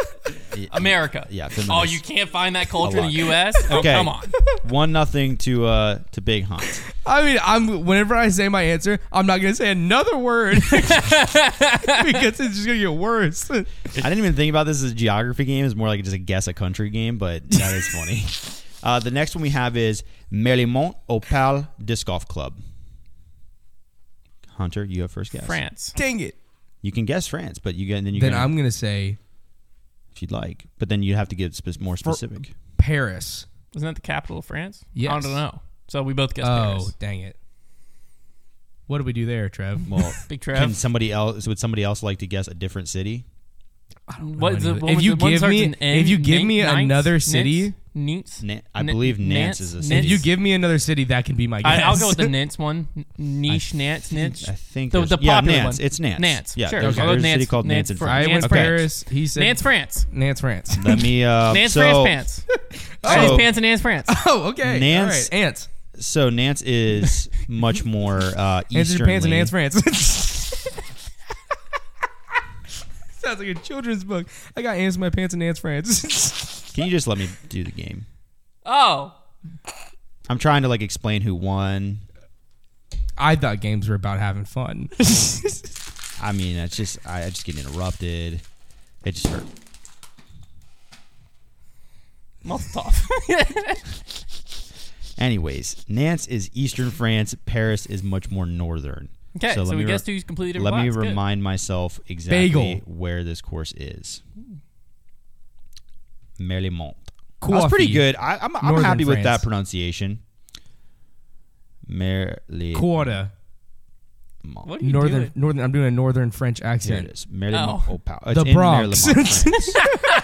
America. Yeah. Oh, Finland you is can't find that culture in lot. the U S? Oh, Okay. come on. one nothing to uh to Big Hunt. I mean, I'm whenever I say my answer, I'm not gonna say another word because it's just gonna get worse. I didn't even think about this as a geography game. It's more like just a guess a country game, but that is funny. Uh, the next one we have is Merlimont Opal Disc Golf Club. Hunter, you have first guess. France. Dang it! You can guess France, but you get and then you Then gotta- I'm gonna say if you'd like, but then you have to get spe- more specific. Paris. Isn't that the capital of France? Yes. I don't know. So we both guessed Oh, Paris. dang it! What do we do there, Trev? Well, Big can Trev. somebody else? Would somebody else like to guess a different city? I don't know. What is any it- of what If was you it- one give starts me, in N? if you give Nantes? me another Nantes? city, Nantes? Na- I N- believe Nantes, Nantes? is a Nantes? city. if you give me another city, that can be my guess. I, I'll go with the Nantes one. Niche, Nantes, Nantes. I think The, there's- the yeah, popular Nantes. one. It's Nantes. Nantes. Yeah, sure. there's, I'll go there's with a city Nantes, called Nantes, Nantes in Fr- I France. went Nantes, to France. Paris. He said Nantes, France. Nantes, France. Let me. Uh, Nantes, so, France, pants. Chinese so- pants and Nantes, France. Oh, okay. Nantes- All right. Ants. So Nantes is much more uh, Ants in your pants and easternly. Nantes, France. Sounds like a children's book. I got ants in my pants and Nantes, France. Can you just let me do the game? Oh. I'm trying to like explain who won. I thought games were about having fun. I mean, it's just I, I just get interrupted. It just hurt. Molotov. Anyways, Nantes is eastern France. Paris is much more northern. Okay, so, let we me guessed re- who's completely different. Let me class. Good. remind myself exactly Bagel. where this course is. Merlimont. Coffee. That's pretty good. I, I'm, I'm Northern happy with France. that pronunciation. Merlimont. Quarter. What are you Northern, doing? northern. I'm doing a northern French Here it accent. is. Merlimont. Oh. Opal. It's The in Bronx. Merlimont, France.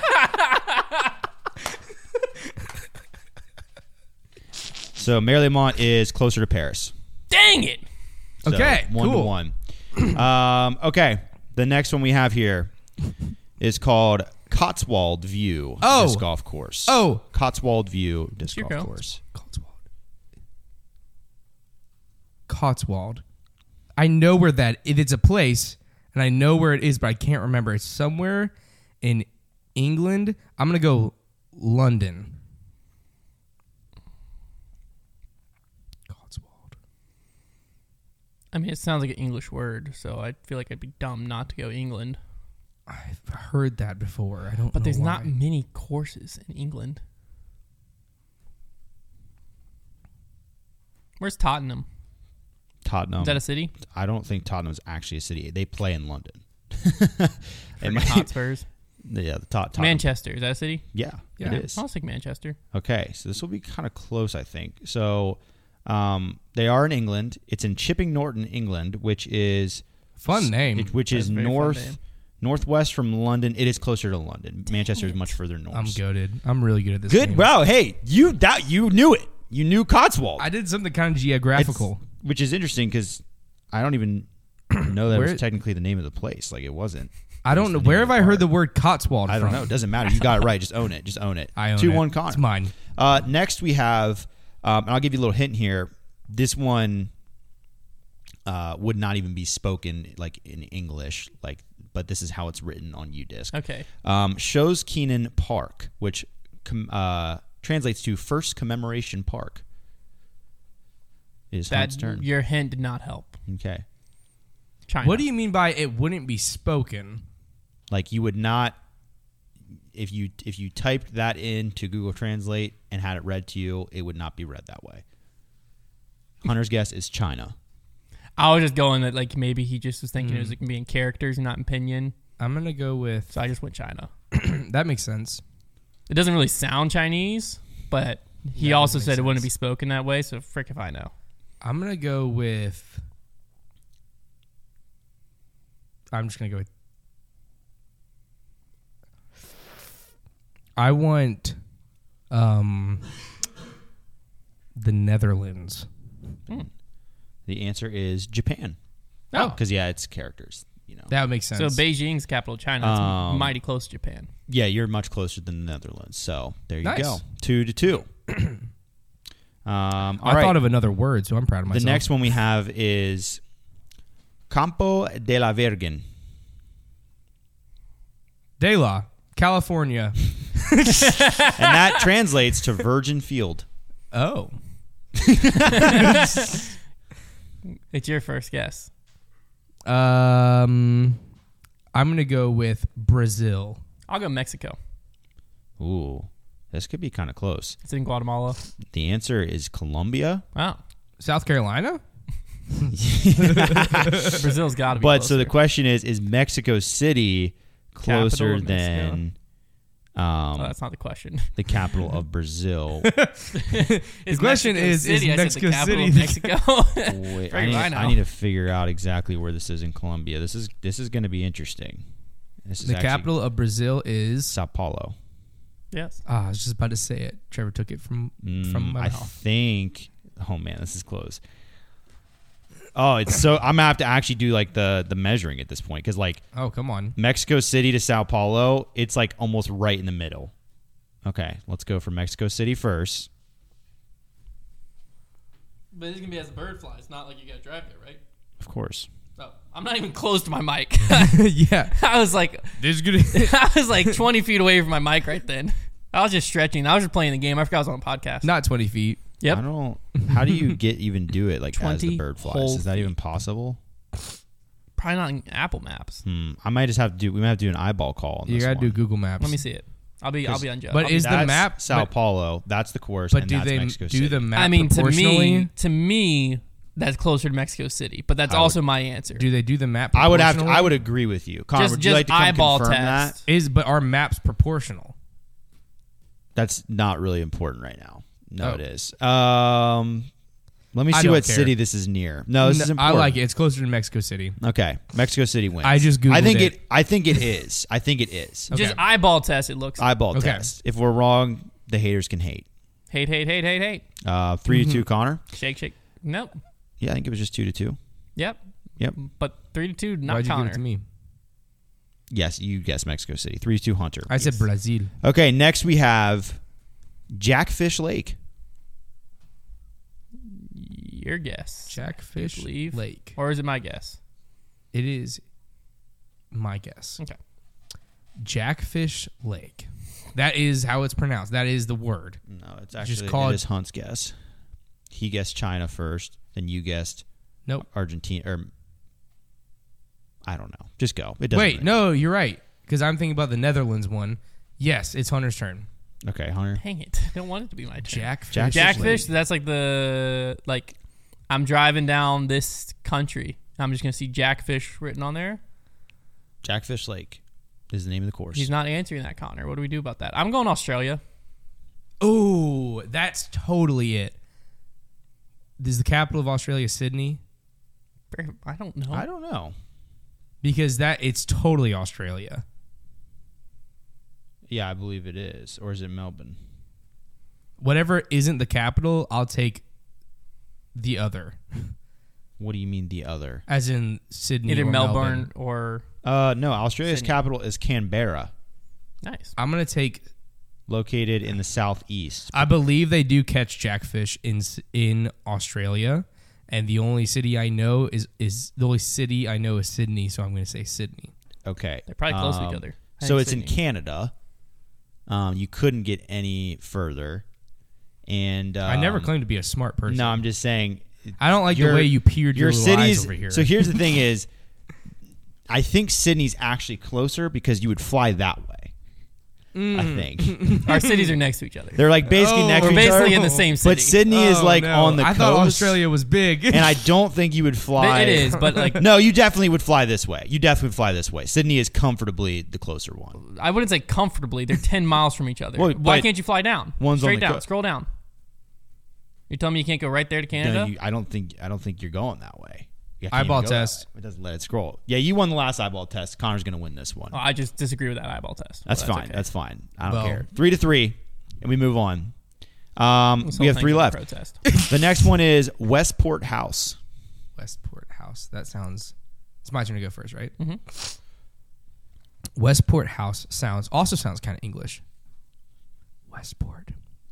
So Merlimont is closer to Paris. Dang it. So Okay, one cool. to one. Um, okay, the next one we have here is called Cotswold View Oh. Disc Golf Course. Oh. Cotswold View Disc Here you Golf go. Course. Cotswold. Cotswold. I know where that it is a place, and I know where it is, but I can't remember. It's somewhere in England. I'm gonna go London. Cotswold. I mean, it sounds like an English word, so I feel like I'd be dumb not to go England. I've heard that before. I don't. But know there's why. not many courses in England. Where's Tottenham? Tottenham. Is that a city? I don't think Tottenham's actually a city. They play in London. It might- Hotspurs. yeah, the Tot- Tottenham. Manchester. Is that a city? Yeah, Yeah. it is. I was like Manchester. Okay, so this will be kind of close, I think. So um, they are in England. It's in Chipping Norton, England, which is Fun name. it- which That's is a very fun north name. northwest from London. It is closer to London. Manchester is much further north. I'm goaded. I'm really good at this. Good. game. Wow. Hey, you that you knew it. You knew Cotswold. I did something kind of It's- geographical. which is interesting because I don't even know that Where- was technically the name of the place. Like it wasn't. I don't It's know. the Where name have of I the heard the park. word Cotswold I from? don't know. It doesn't matter. You got it right. Just own it. Just own it. I own Two it. one Connor. It's mine. Uh, next we have, um, and I'll give you a little hint here. This one uh, would not even be spoken like in English, like, but this is how it's written on UDisc. Okay. Um, Shows Keenan Park, which com- uh, translates to First Commemoration Park. Is Hunt's That turn. your hint did not help. Okay, China. What do you mean by it wouldn't be spoken? like you would not. If you if you typed that into Google Translate and had it read to you, it would not be read that way. Hunter's guess is China. I was just going that like maybe he just was thinking it Hmm. was like being characters and not in pinyin. I'm gonna go with So I just went China. that. Makes sense. It doesn't really sound Chinese, but he That also does said make it wouldn't sense. be spoken that way. So frick if I know. I'm gonna go with. I'm just gonna go with. I want, um, the Netherlands. The answer is Japan. Oh. because yeah, it's characters. You know. That makes sense. So Beijing's capital of China. It's Um, mighty close to Japan. Yeah, you're much closer than the Netherlands. So there you Nice. go, two to two. um, all I right. thought of another word, so I'm proud of the myself. next one we have is Campo de la Virgen. De La. California. And that translates to Virgin Field. Oh. It's your first guess. Um, I'm gonna go with Brazil. I'll go Mexico. Ooh, this could be kind of close. It's in Guatemala. The answer is Colombia. Wow. South Carolina? Brazil's got to be But closer. so the question is, is Mexico City closer Capital of Mexico. than Oh, um, that's not the question. the capital of Brazil? The question Mexico is, is City. I said Mexico the capital City of the- Mexico? Wait, Very I, need, I know. I need to figure out exactly where this is in Colombia. This is this is going to be interesting. This is The actually capital of Brazil is. Sao Paulo. Yes. Ah, I was just about to say it. Trevor took it from from Mm, my I mouth. think. Oh man, this is close. Oh, it's so. I'm gonna have to actually do like the the measuring at this point because like Oh, come on. Mexico City to Sao Paulo, it's like almost right in the middle. Okay, let's go for Mexico City first. But it's going to be as the bird flies. Not like you got to drive there, right? Of course. Oh, I'm not even close to my mic. Yeah. I was like, This is good. I was like twenty feet away from my mic right then. I was just stretching. I was just playing the game. I forgot I was on a podcast. Not twenty feet. Yep. I don't. How do you get even do it like as the twenty bird flies? whole Is that feet. even possible? Probably not in Apple Maps. Hmm. I might just have to do. We might have to do an eyeball call. On You this gotta do one. Google Maps. Let me see it. I'll be. I'll be unjust. But I'll be- is the That's map- Sao but- Paulo? That's the course. But and do that's they Mexico do City. the map I mean, to proportionally? me, to me, that's closer to Mexico City. But that's I would- also my answer. Do they do the map? I would have to. proportionally? I would agree with you, Connor. just would you just like to come eyeball confirm test. that? Is but are maps proportional? That's not really important right now. No, Oh. it is. Um, let me I see don't what care. city this is near. No, this No, is I important. like it. It's closer to Mexico City. Okay, Mexico City wins. I just Googled I think it. it. I think it is. I think it is. Okay. Just eyeball test. It looks. Eyeball Okay. test. If we're wrong, the haters can hate. hate, hate, hate, hate, hate. Uh, three Mm-hmm. to two, Connor. Shake, shake. Nope. Yeah, I think it was just two to two. Yep. Yep. But three to two, not Why'd you Connor. give it to me? Yes, you guessed Mexico City. Three to two, Hunter. I said Brazil. Okay, next we have Jackfish Lake. Your guess. Jackfish I believe. Lake. Or is it my guess? It is my guess. Okay. Jackfish Lake. That is how it's pronounced. That is the word. No, it's Just actually call it it- is Hunt's guess. He guessed China first, then you guessed Nope. Argentina. Or I don't know. Just go. It doesn't. Wait, really- no, you're right. Because I'm thinking about the Netherlands one. Yes, it's Hunter's turn. Okay, Hunter. Dang it. I don't want it to be my turn. Jackfish. Jackfish Jackfish, Lake. that's like the, like, I'm driving down this country. I'm just going to see Jackfish written on there. Jackfish Lake is the name of the course. He's not answering that, Connor. What do we do about that? I'm going Australia. Oh, that's totally it. Is the capital of Australia Sydney? I don't know. I don't know. Because that it's totally Australia. Yeah, I believe it is. Or is it Melbourne? Whatever isn't the capital, I'll take the other. What do you mean the other? As in Sydney Either or Melbourne, or... Uh, no, Australia's Sydney. capital capital is Canberra, Nice. I'm going to take... located in the southeast. I believe they do catch jackfish in in Australia. And the only city I know is... is the only city I know is Sydney, so I'm going to say Sydney. Okay. They're probably close to Um, each other. I So think it's in Sydney. Canada. Um, you couldn't get any further. And um, I never claimed to be a smart person. No, I'm just saying. I don't like the your- way you peered your, Your little eyes cities. over here. So here's the thing: is I think Sydney's actually closer because you would fly that way. I think Our cities are next to each other. they're like basically Oh. next We're to each other. basically in the same city. But Sydney is Oh, like no. on the I coast. thought Australia was big. and I don't think you would fly. It is, but like No, you definitely would fly this way. You definitely would fly this way. Sydney is comfortably the closer one. I wouldn't say comfortably. They're ten miles from each other. Well, Why but can't you fly down? one's on Straight the down. co- Scroll down. You're telling me you can't go right there to Canada? No, you, I don't think. I don't think you're going that way. You can't Eyeball even go that test. way. It doesn't let it scroll. Yeah, you won the last eyeball test. Connor's going to win this one. Oh, I just disagree with that eyeball test. that's, Well, fine. okay. That's fine. I don't Well- care. Three to three, and we move on. Um, This we whole have three thing's a left. Protest. The next one is Westport House. Westport House. That sounds. It's my turn to go first, right? Mm-hmm. Westport House sounds also sounds kind of English. Westport.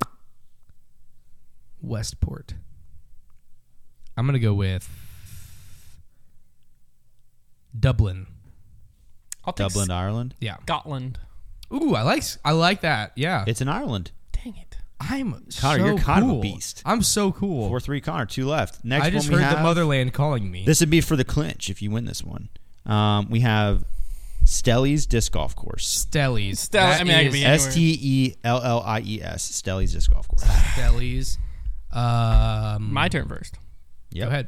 Westport. I'm gonna go with Dublin. I'll take Dublin, Ireland. Yeah. Scotland. Ooh, I like I like that. Yeah. It's in Ireland. Dang it. I'm Connor, so you're kind of a cool. beast. I'm so cool. Four three, Connor. Two left. Next I just one we heard have, the motherland calling me. This would be for the clinch if you win this one. Um, we have Stellies Disc Golf Course. Stellies. Stell- That I mean, I could is be- S T E L L I E S. Stellies Disc Golf Course. Stellies. Um, My turn first. Yep. Go ahead.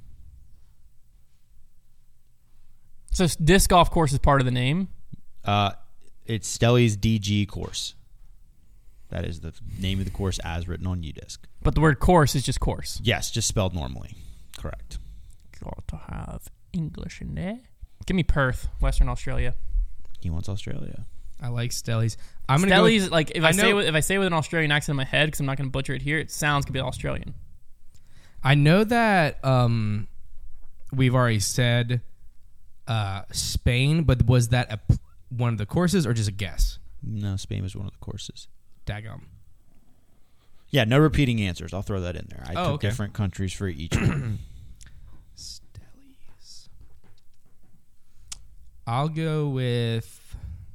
So disc golf course is part of the name. Uh, it's Stellies D G Course. That is the name of the course as written on UDisc. But the word course is just course. Yes, just spelled normally. Correct. Got to have English in there. Give me Perth, Western Australia. He wants Australia. I like Stellies. I'm gonna Stellies, go. like if I, I say know- with, if I say with an Australian accent in my head, because I'm not going to butcher it here, it sounds could be Australian. I know that um, we've already said uh, Spain, but was that a, one of the courses or just a guess? No, Spain was one of the courses. Daggum. Yeah, no repeating answers. I'll throw that in there. I Oh, took okay. different countries for each one. Stellies. I'll go with.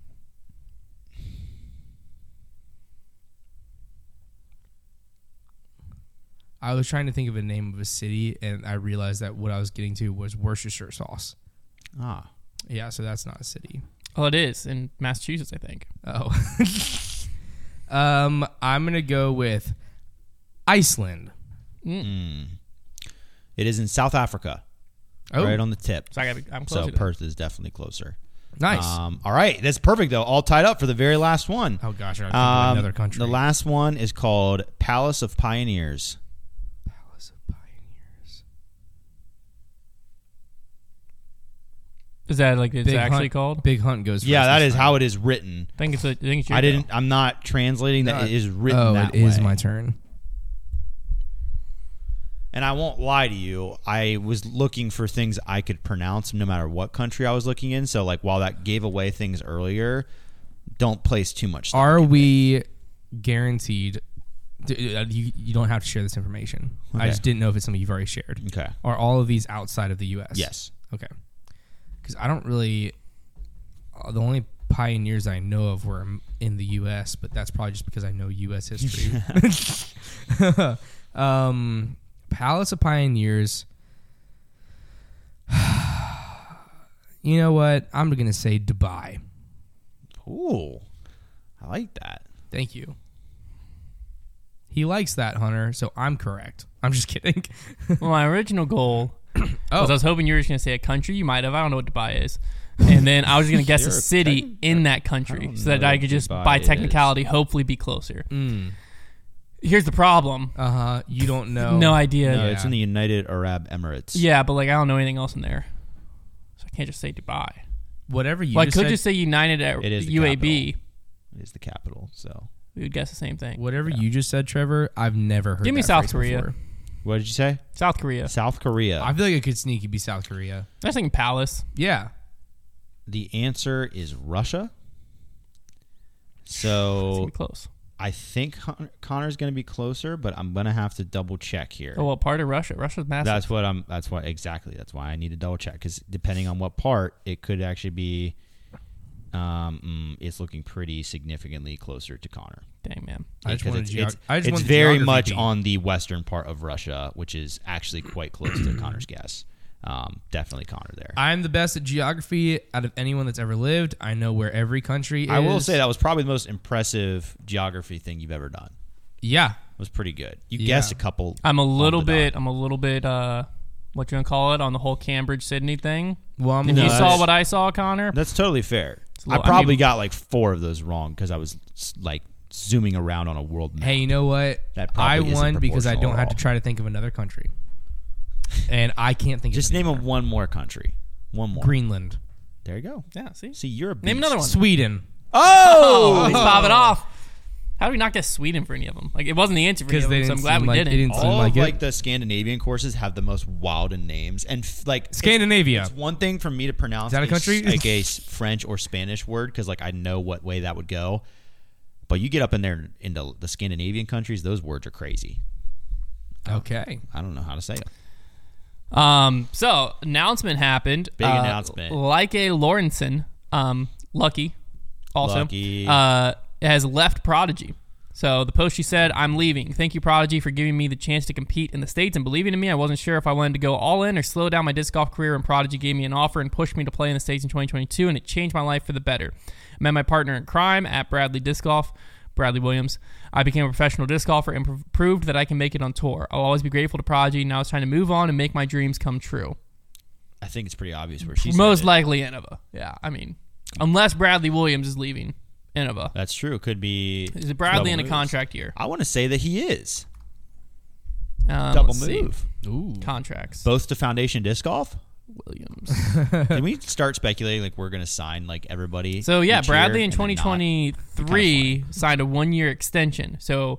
I was trying to think of a name of a city, and I realized that what I was getting to was Worcestershire sauce. Ah. Yeah, so that's not a city. Oh, it is in Massachusetts, I think. Oh. um, I'm gonna go with Iceland. Mm. It is in South Africa. Oh, Right on the tip. So I gotta be, I'm So closer. to Perth is definitely closer. nice. Um, all right. That's perfect, though. All tied up for the very last one. oh gosh, I gotta think Um, of another country. The last one is called Palace of Pioneers. Palace of Pioneers. that. Is that like it's Big actually Hunt, called? Big Hunt goes. First Yeah, that this is time. how it is written. I think it's. A, I think it's your I go. didn't. I'm not translating that. No, It is written Oh, that it is way. my turn. And I won't lie to you. I was looking for things I could pronounce no matter what country I was looking in. So, like, while that gave away things earlier, don't place too much stock Are in it. we guaranteed? d- uh, You, you don't have to share this information. I Okay. just didn't know if it's something you've already shared. Okay. Are all of these outside of the U S? Yes. Okay. Because I don't really. Uh, the only pioneers I know of were in the U S, but that's probably just because I know U S history. um, Palace of Pioneers. You know what? I'm going to say Dubai. Ooh. I like that. Thank you. He likes that, Hunter, so I'm correct. I'm just kidding. Well, my original goal Oh. was I was hoping you were just going to say a country. You might have. I don't know what Dubai is. And then I was going to guess a You're a city tech- in that I country don't so that know I what could just, Dubai by is. technicality, hopefully be closer. Mm. Here's the problem. Uh-huh. You don't know. No idea. No, Yeah. it's in the United Arab Emirates. Yeah, but like I don't know anything else in there. So I can't just say Dubai. Whatever you Well, I just could said, just say United at It is the U A B. It is the capital. So, We would guess the same thing. whatever you just said, Trevor, I've never heard Give me that South phrase Korea. before. what did you say? South Korea. South Korea. I feel like it could sneaky be South Korea. I was thinking Palace. Yeah. The answer is Russia. It's So gonna be close. I think Con- Connor's going to be closer, but I'm going to have to double check here. Oh, well, part of Russia. Russia's massive. That's what I'm. That's why exactly. That's why I need to double check because depending on what part, it could actually be. Um, mm, it's looking pretty significantly closer to Connor. Dang, man. I just Because wanted it's, geog- it's, I just it's wanted very geography much beat. on the western part of Russia, which is actually quite close to Connor's guess. Um, definitely Connor there. I'm the best at geography out of anyone that's ever lived. I know where every country is. I will say that was probably the most impressive geography thing you've ever done. Yeah. It was pretty good. You Yeah. guessed a couple. I'm a on little the bit. dot. I'm a little bit. Uh, what you gonna call it on the whole Cambridge Sydney thing? Well, I'm If No, you that's- saw what I saw, Connor, That's totally fair. a little- I probably I mean- got like four of those wrong because I was like zooming around on a world map. Hey, you know what? That I probably isn't won because I proportional don't at have to all. try to think of another country. And I can't think Just of name any a one more country. One more. Greenland. There you go. yeah. See, See, you're a beast. name another one. Sweden. Oh, Oh, he's popping off. How did we not get Sweden for any of them? Like it wasn't the answer for any 'Cause of they them, so I'm didn't glad seem we like- didn't. it didn't seem all like of it. like the Scandinavian courses have the most wild in names, and f- like it's- Scandinavia. It's, one thing for me to pronounce Is that a country? s- like a s- French or Spanish word because like I know what way that would go, but you get up in there into the Scandinavian countries, those words are crazy. Okay. I don't know how to say it. Um. So announcement happened. Big Uh, announcement. Like a Lawrenson. Um. Lucky. also Lucky. uh, has left Prodigy. So the post she said, "I'm leaving. Thank you, Prodigy, for giving me the chance to compete in the States and believing in me. I wasn't sure if I wanted to go all in or slow down my disc golf career, and Prodigy gave me an offer and pushed me to play in the States in twenty twenty-two, and it changed my life for the better. I met my partner in crime at Bradley Disc Golf, Bradley Williams. I became a professional disc golfer and pr- proved that I can make it on tour. I'll always be grateful to Prodigy. Now it's time to move on and make my dreams come true." I think it's pretty obvious where she's Most headed. likely Innova. Yeah, I mean, unless Bradley Williams is leaving Innova. That's true. Could be. Is it Bradley in a moves. contract year? I want to say that he is. Um, Double let's see. move. Ooh. Contracts. Both to Foundation Disc Golf. Williams. Can we start speculating like we're going to sign like everybody? So yeah, each Bradley year in and then twenty not? twenty-three signed a one-year extension. So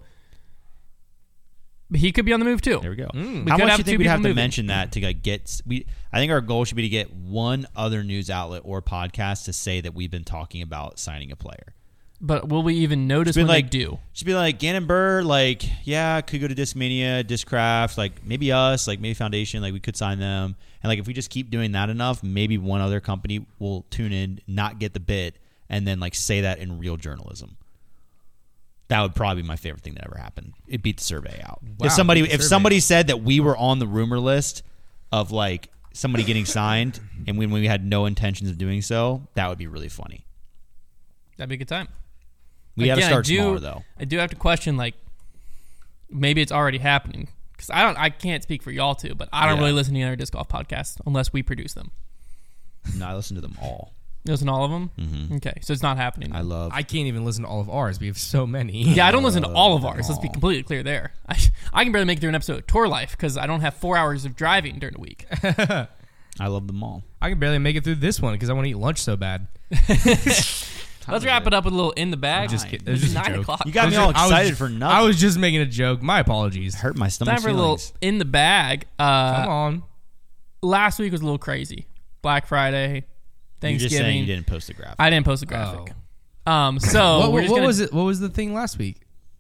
he could be on the move too. There we go. We How could much have do you two think we'd have people to moving. mention that to like get? We I think our goal should be to get one other news outlet or podcast to say that we've been talking about signing a player. But will we even notice Been when like, they do? Should be like Gannon Burr, like yeah, could go to Discmania, Discraft, like maybe us, like maybe Foundation, like we could sign them. And like if we just keep doing that enough, maybe one other company will tune in, not get the bit, and then like say that in real journalism. That would probably be my favorite thing that ever happened. It beat the survey out. Wow, if somebody beat the if survey. somebody said that we were on the rumor list of like somebody getting signed, and when we had no intentions of doing so, that would be really funny. That'd be a good time. We got to Again, start I do, smaller though. I do have to question like maybe it's already happening because I don't. I can't speak for y'all two, but I don't Yeah. really listen to any other disc golf podcasts unless we produce them. No, I listen to them all. You listen to all of them. Mm-hmm. Okay, so it's not happening. I love. I can't even listen to all of ours. We have so many. Yeah, I don't listen to all of Uh, ours. Let's be aw. completely clear there. I, I can barely make it through an episode of Tour Life because I don't have four hours of driving during the week. I love them all. I can barely make it through this one because I want to eat lunch so bad. Let's wrap it up with a little in the bag. I'm just kidding. It It's was just a nine joke. o'clock. You got me I all was just- I was excited just- for nothing. I was just making a joke. My apologies. hurt my stomach. Time for a little in the bag. Come Uh, on. last week was a little crazy. Black Friday, You're Thanksgiving. just saying you didn't post the graphic. I didn't post a graphic. Um, so what we're what, just what gonna, was it? What was the thing last week?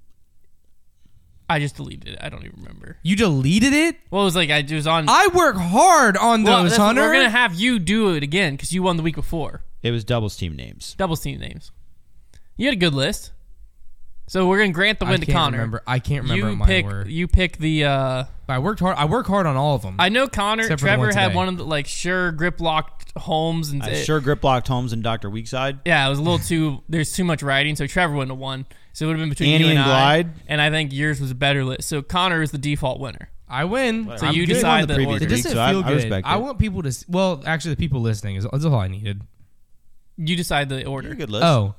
I just deleted it. I don't even remember. You deleted it? Well, it was like I it was on. I work hard on well, those, that's what- Hunter. We're gonna have you do it again because you won the week before. It was doubles team names. Doubles team names. You had a good list. So we're gonna grant the I win to can't Connor. remember. I can't remember you what pick. mine were. You pick the. Uh, I worked hard. I work hard on all of them. I know Connor. Except for the Trevor one had today. one of the like sure grip locked Holmes and I it- sure grip locked Holmes and Doctor Weekside. Yeah, it was a little too. There's too much writing, so Trevor wouldn't have won. So it would have been between Annie you and, and I. Glide? And I think yours was a better list. So Connor is the default winner. I win. So I'm you good. decide won the the previous order. It week, doesn't so I- feel I good. respect I it. want people to. s- Well, actually, the people listening is that's all I needed. You decide the You're order. a good list. Oh,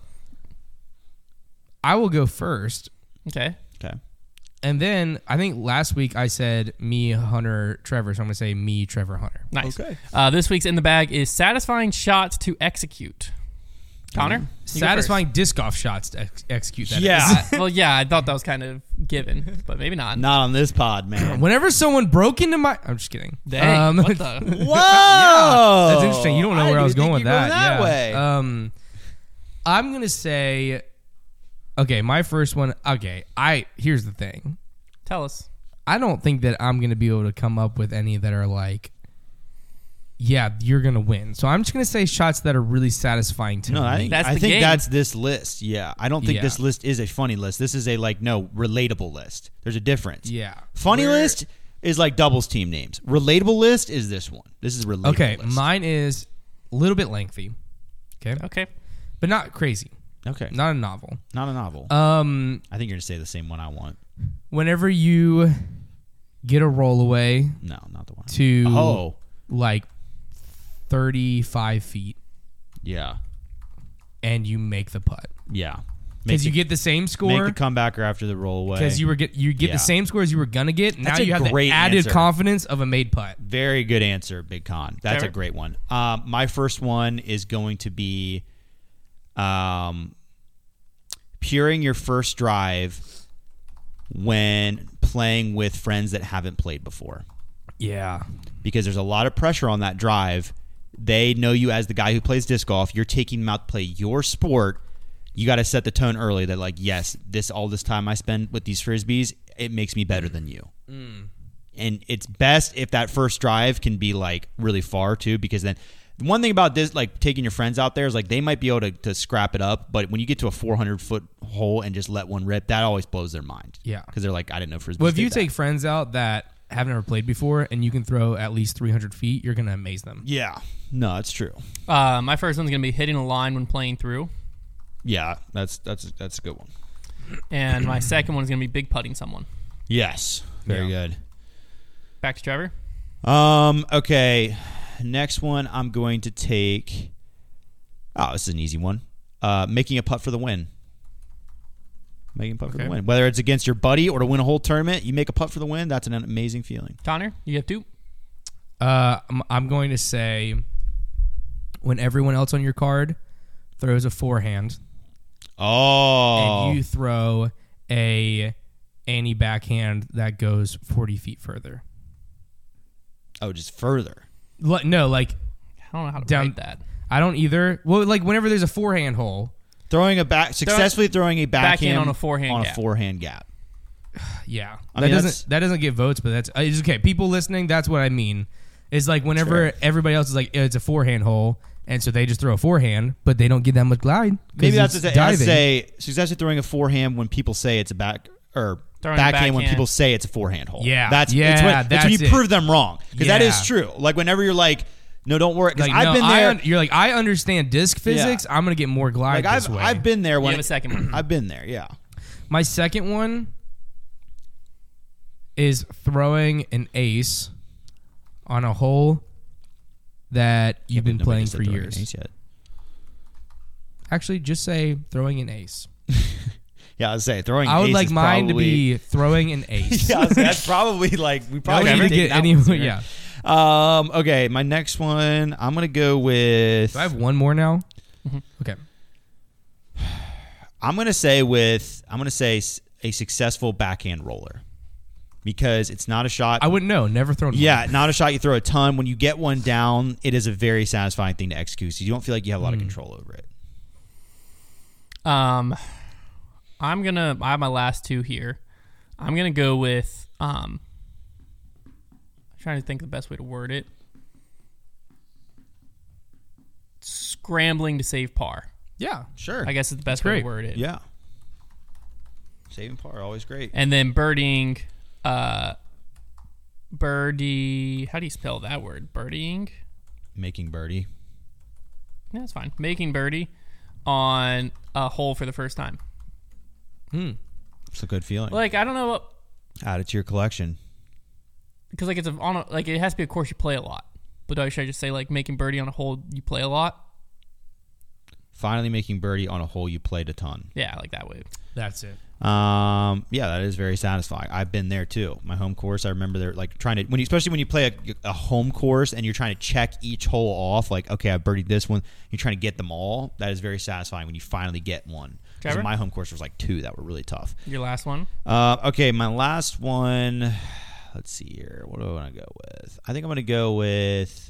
I will go first, Okay. Okay. and then I think last week I said me, Hunter, Trevor. So I'm gonna say me, Trevor, Hunter. Nice. Okay. Uh, this week's in the bag is satisfying shots to execute. Connor, You go Satisfying disc golf shots to ex- execute that. Yeah. first. Well, yeah, I thought that was kind of given, but maybe not. Not on this pod, man. Whenever someone broke into my, I'm just kidding. Dang. Um, what the? Whoa, That's interesting. You don't know I where I was didn't going think with you were that. that yeah. way. Um, I'm gonna say, okay, my first one. Okay, I here's the thing. Tell us. I don't think that I'm gonna be able to come up with any that are like, yeah, you're gonna win. So I'm just gonna say shots that are really satisfying to No, me. I think That's I the think game. that's this list. Yeah, I don't think Yeah. this list is a funny list. This is a like no relatable list. There's a difference. yeah. Funny Where- list is like doubles team names. Relatable list is this one. This is relatable. Okay, list. mine is a little bit lengthy. Okay, Okay. but not crazy. Okay, Not a novel. not a novel. Um, I think you're gonna say the same one I want. whenever you get a roll away No, not the one. to Oh, like thirty-five feet yeah, and you make the putt yeah. because you the- get the same make score the comebacker after the roll away. because you were get you get Yeah. the same score as you were gonna get. Now That's a you have the great added answer. confidence of a made putt. Very good answer, Big Con. That's Trevor? a great one. Um, my first one is going to be um, puring your first drive when playing with friends that haven't played before. Yeah, Because there's a lot of pressure on that drive. They know you as the guy who plays disc golf. You're taking them out to play your sport. You got to set the tone early that, like, yes, this all this time I spend with these Frisbees, it makes me better than you. And it's best if that first drive can be, like, really far, too, because then One thing about this, like taking your friends out there, is like they might be able to, to scrap it up, but when you get to a four hundred foot hole and just let one rip, that always blows their mind. Yeah. Because they're like, I didn't know frisbee. Well, if you take friends out that haven't ever played before and you can throw at least three hundred feet, you're going to amaze them. Yeah. No, that's true. Uh, my first one's going to be hitting a line when playing through. Yeah, that's that's that's a good one. And my second one is going to be big putting someone. Yes. Very Yeah. good. Back to Trevor. Um. Okay. Next one, I'm going to take. Oh, this is an easy one. Uh, making a putt for the win. Making a putt for Okay. the win. Whether it's against your buddy or to win a whole tournament, you make a putt for the win. That's an amazing feeling. Connor, you have two. Uh, I'm, I'm going to say when everyone else on your card throws a forehand Oh. and you throw a Annie backhand that goes forty feet further. oh, just further. Like, no, like I don't know how to Down- write that. I don't either. Well, like whenever there's a forehand hole, Throwing a back, successfully throwing a backhand, Backhand on a forehand on gap. a forehand gap. yeah, I that mean, that's- doesn't that doesn't get votes, but that's uh, it's okay. People listening, that's what I mean. Is like whenever Sure. everybody else is like it's a forehand hole, and so they just throw a forehand, but they don't get that much glide. 'cause Maybe that's it's what I diving. say. Successfully throwing a forehand when people say it's a back or Throwing a backhand when backhand. people say it's a forehand hole. Yeah. that's Yeah, it's when, that's when that's you it. prove them wrong because that Yeah. is true. Like whenever you're like, no, don't worry. Because Like, I've no, been I there. un- you're like I understand disc physics. I'm gonna get more glide like this I've way. I've been there You when have a second one. I've been there. Yeah. My second one is throwing an ace on a hole that you've been Nobody playing said for throwing an years. ace yet. Actually, just say throwing an ace. Yeah, I was saying throwing. I would ace like is mine probably, to be throwing an ace. yeah, I was saying, that's probably like we I probably don't never need to take get that any. one sooner. Yeah. Um. Okay. My next one. I'm gonna go with. Do I have one more now? Mm-hmm. Okay. I'm gonna say with. I'm gonna say s- a successful backhand roller, because it's not a shot. I wouldn't know. Never thrown. one. Yeah, not a shot you throw a ton. When you get one down, it is a very satisfying thing to execute. So you don't feel like you have a lot Hmm. of control over it. Um, I'm gonna. I have my last two here. I'm gonna go with. Um, I'm trying to think of the best way to word it. Scrambling to save par. Yeah. Sure. I guess is the best That's way great. to word it. Yeah. Saving par, always great. And then birding. Uh, birdie. How do you spell that word? Birdieing. Making birdie. Yeah, that's fine. Making birdie on a hole for the first time. Hmm. It's a good feeling. Like I don't know what. Add it to your collection. Because like it's a, on a, like it has to be a course you play a lot. But should I just say like making birdie on a hole you play a lot? Finally making birdie on a hole you played a ton. Yeah, like that way. That's it. Um, yeah, that is very satisfying. I've been there too. My home course, I remember they're like trying to when you, especially when you play a, a home course and you're trying to check each hole off. Like, okay, I birdied this one. You're trying to get them all. That is very satisfying when you finally get one. Because Trevor? my home course was like two that were really tough. Your last one. Uh, okay, my last one. Let's see here. What do I want to go with? I think I'm going to go with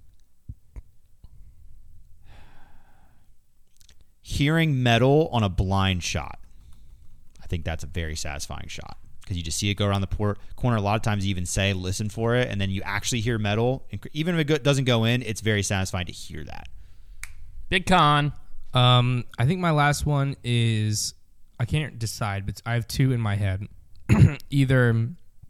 hearing metal on a blind shot. I think that's a very satisfying shot because you just see it go around the por- corner. A lot of times you even say, listen for it, and then you actually hear metal. And even if it go- doesn't go in, it's very satisfying to hear that. Big con. Um, I think my last one is I can't decide, but I have two in my head. Either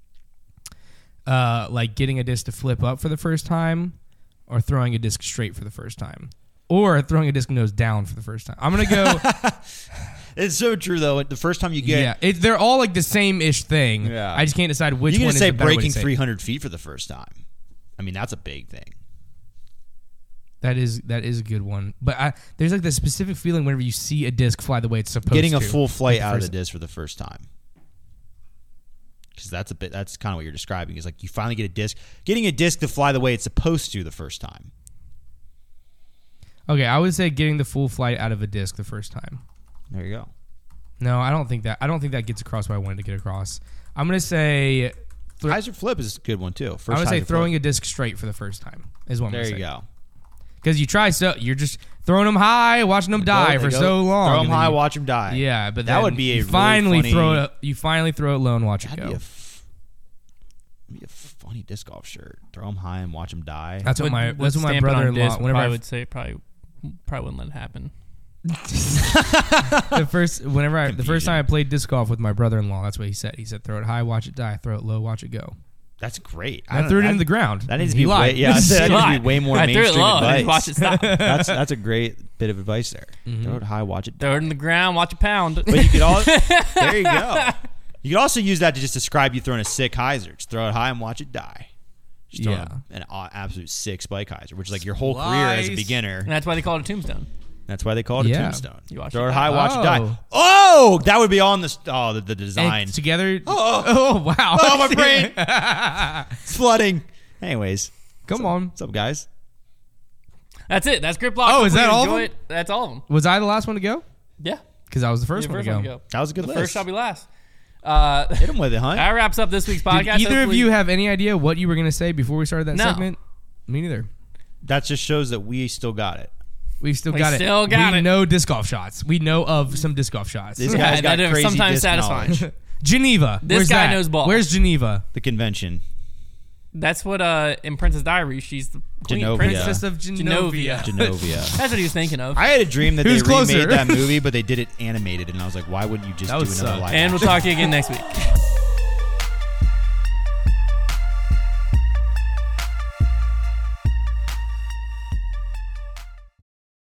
uh, like getting a disc to flip up for the first time, or throwing a disc straight for the first time, or throwing a disc nose down for the first time. I'm gonna go. It's so true, though. The first time you get... yeah, it, they're all like the same ish thing. Yeah. I just can't decide which You're one going to is say the better way to breaking say it. three hundred feet for the first time. I mean, that's a big thing. That is that is a good one, but I, there's like the specific feeling whenever you see a disc fly the way it's supposed Getting to. a full flight Like out of the first- disc for the first time. Because that's a bit. That's kind of what you're describing. Is like you finally get a disc. Getting a disc to fly the way it's supposed to the first time. Okay, I would say getting the full flight out of a disc the first time. There you go. No, I don't think that. I don't think that gets across what I wanted to get across. I'm gonna say. Thro- Hyzer flip is a good one too. First I would say hyzer throwing flip. a disc straight for the first time is what I'm There gonna you say. go. Because you try so you're just throwing them high, watching them die Go- for go- so long. Throw them and then high, you- watch them die. Yeah, but that then would be a you really finally funny- throw it. You finally throw it low and watch it That'd go. be a f- Be a funny disc golf shirt. Throw them high and watch them die. That's what Would- my would that's what my stamp it on brother-in-law. disc, Whenever probably I, would say probably probably wouldn't let it happen. the first whenever I the Confusion. first time I played disc golf with my brother-in-law, that's what he said. He said, "Throw it high, watch it die. Throw it low, watch it go." That's great. I, don't- threw it that- into the ground. That needs to He be way, lied. yeah. That needs to Lied. be way more I threw it mainstream low and advice. watch it stop. that's that's a great bit of advice there. Mhm. Throw it high, watch it. Throw it in the ground, watch it pound. But you could all there you go. You could also use that to just describe you throwing a sick hyzer. Just throw it high and watch it die. Just throw Yeah. a- an a- absolute sick spike hyzer, which is like your whole career as a Slice. beginner. And that's why they call it a tombstone. That's why they call it Yeah. a tombstone. You watch throw it it die. high, watch it die. Oh. Oh, that would be on the st- oh the, the design. And together. Oh. oh wow! Oh, my brain. It's flooding. Anyways, Come on. what's up, guys? That's it. That's Grip Block. Oh, is that Hopefully you all of enjoy them? it. That's all of them. Was I the last one to go? Yeah. Because I was the first, You're one, the to first go. one to go. That was a good The list. first shall be last. Uh, Hit him with it, huh? that wraps up this week's Did podcast. either of Hopefully- you have any idea what you were going to say before we started that No. segment? Me neither. That just shows that we still got it. We still We got still it. got we it. know disc golf shots. We know of some disc golf shots. This Yeah, guy's got that is crazy sometimes disc satisfying. knowledge. Geneva. This Where's guy that? knows ball. Where's Geneva? The convention. That's what uh in Princess Diary she's the queen Genovia. princess. Princess of Genovia. Genovia. Genovia. That's what he was thinking of. I had a dream that Who's they closer? remade that movie, but they did it animated, and I was like, why wouldn't you just That do would another suck. live And we'll action? talk to you again next week.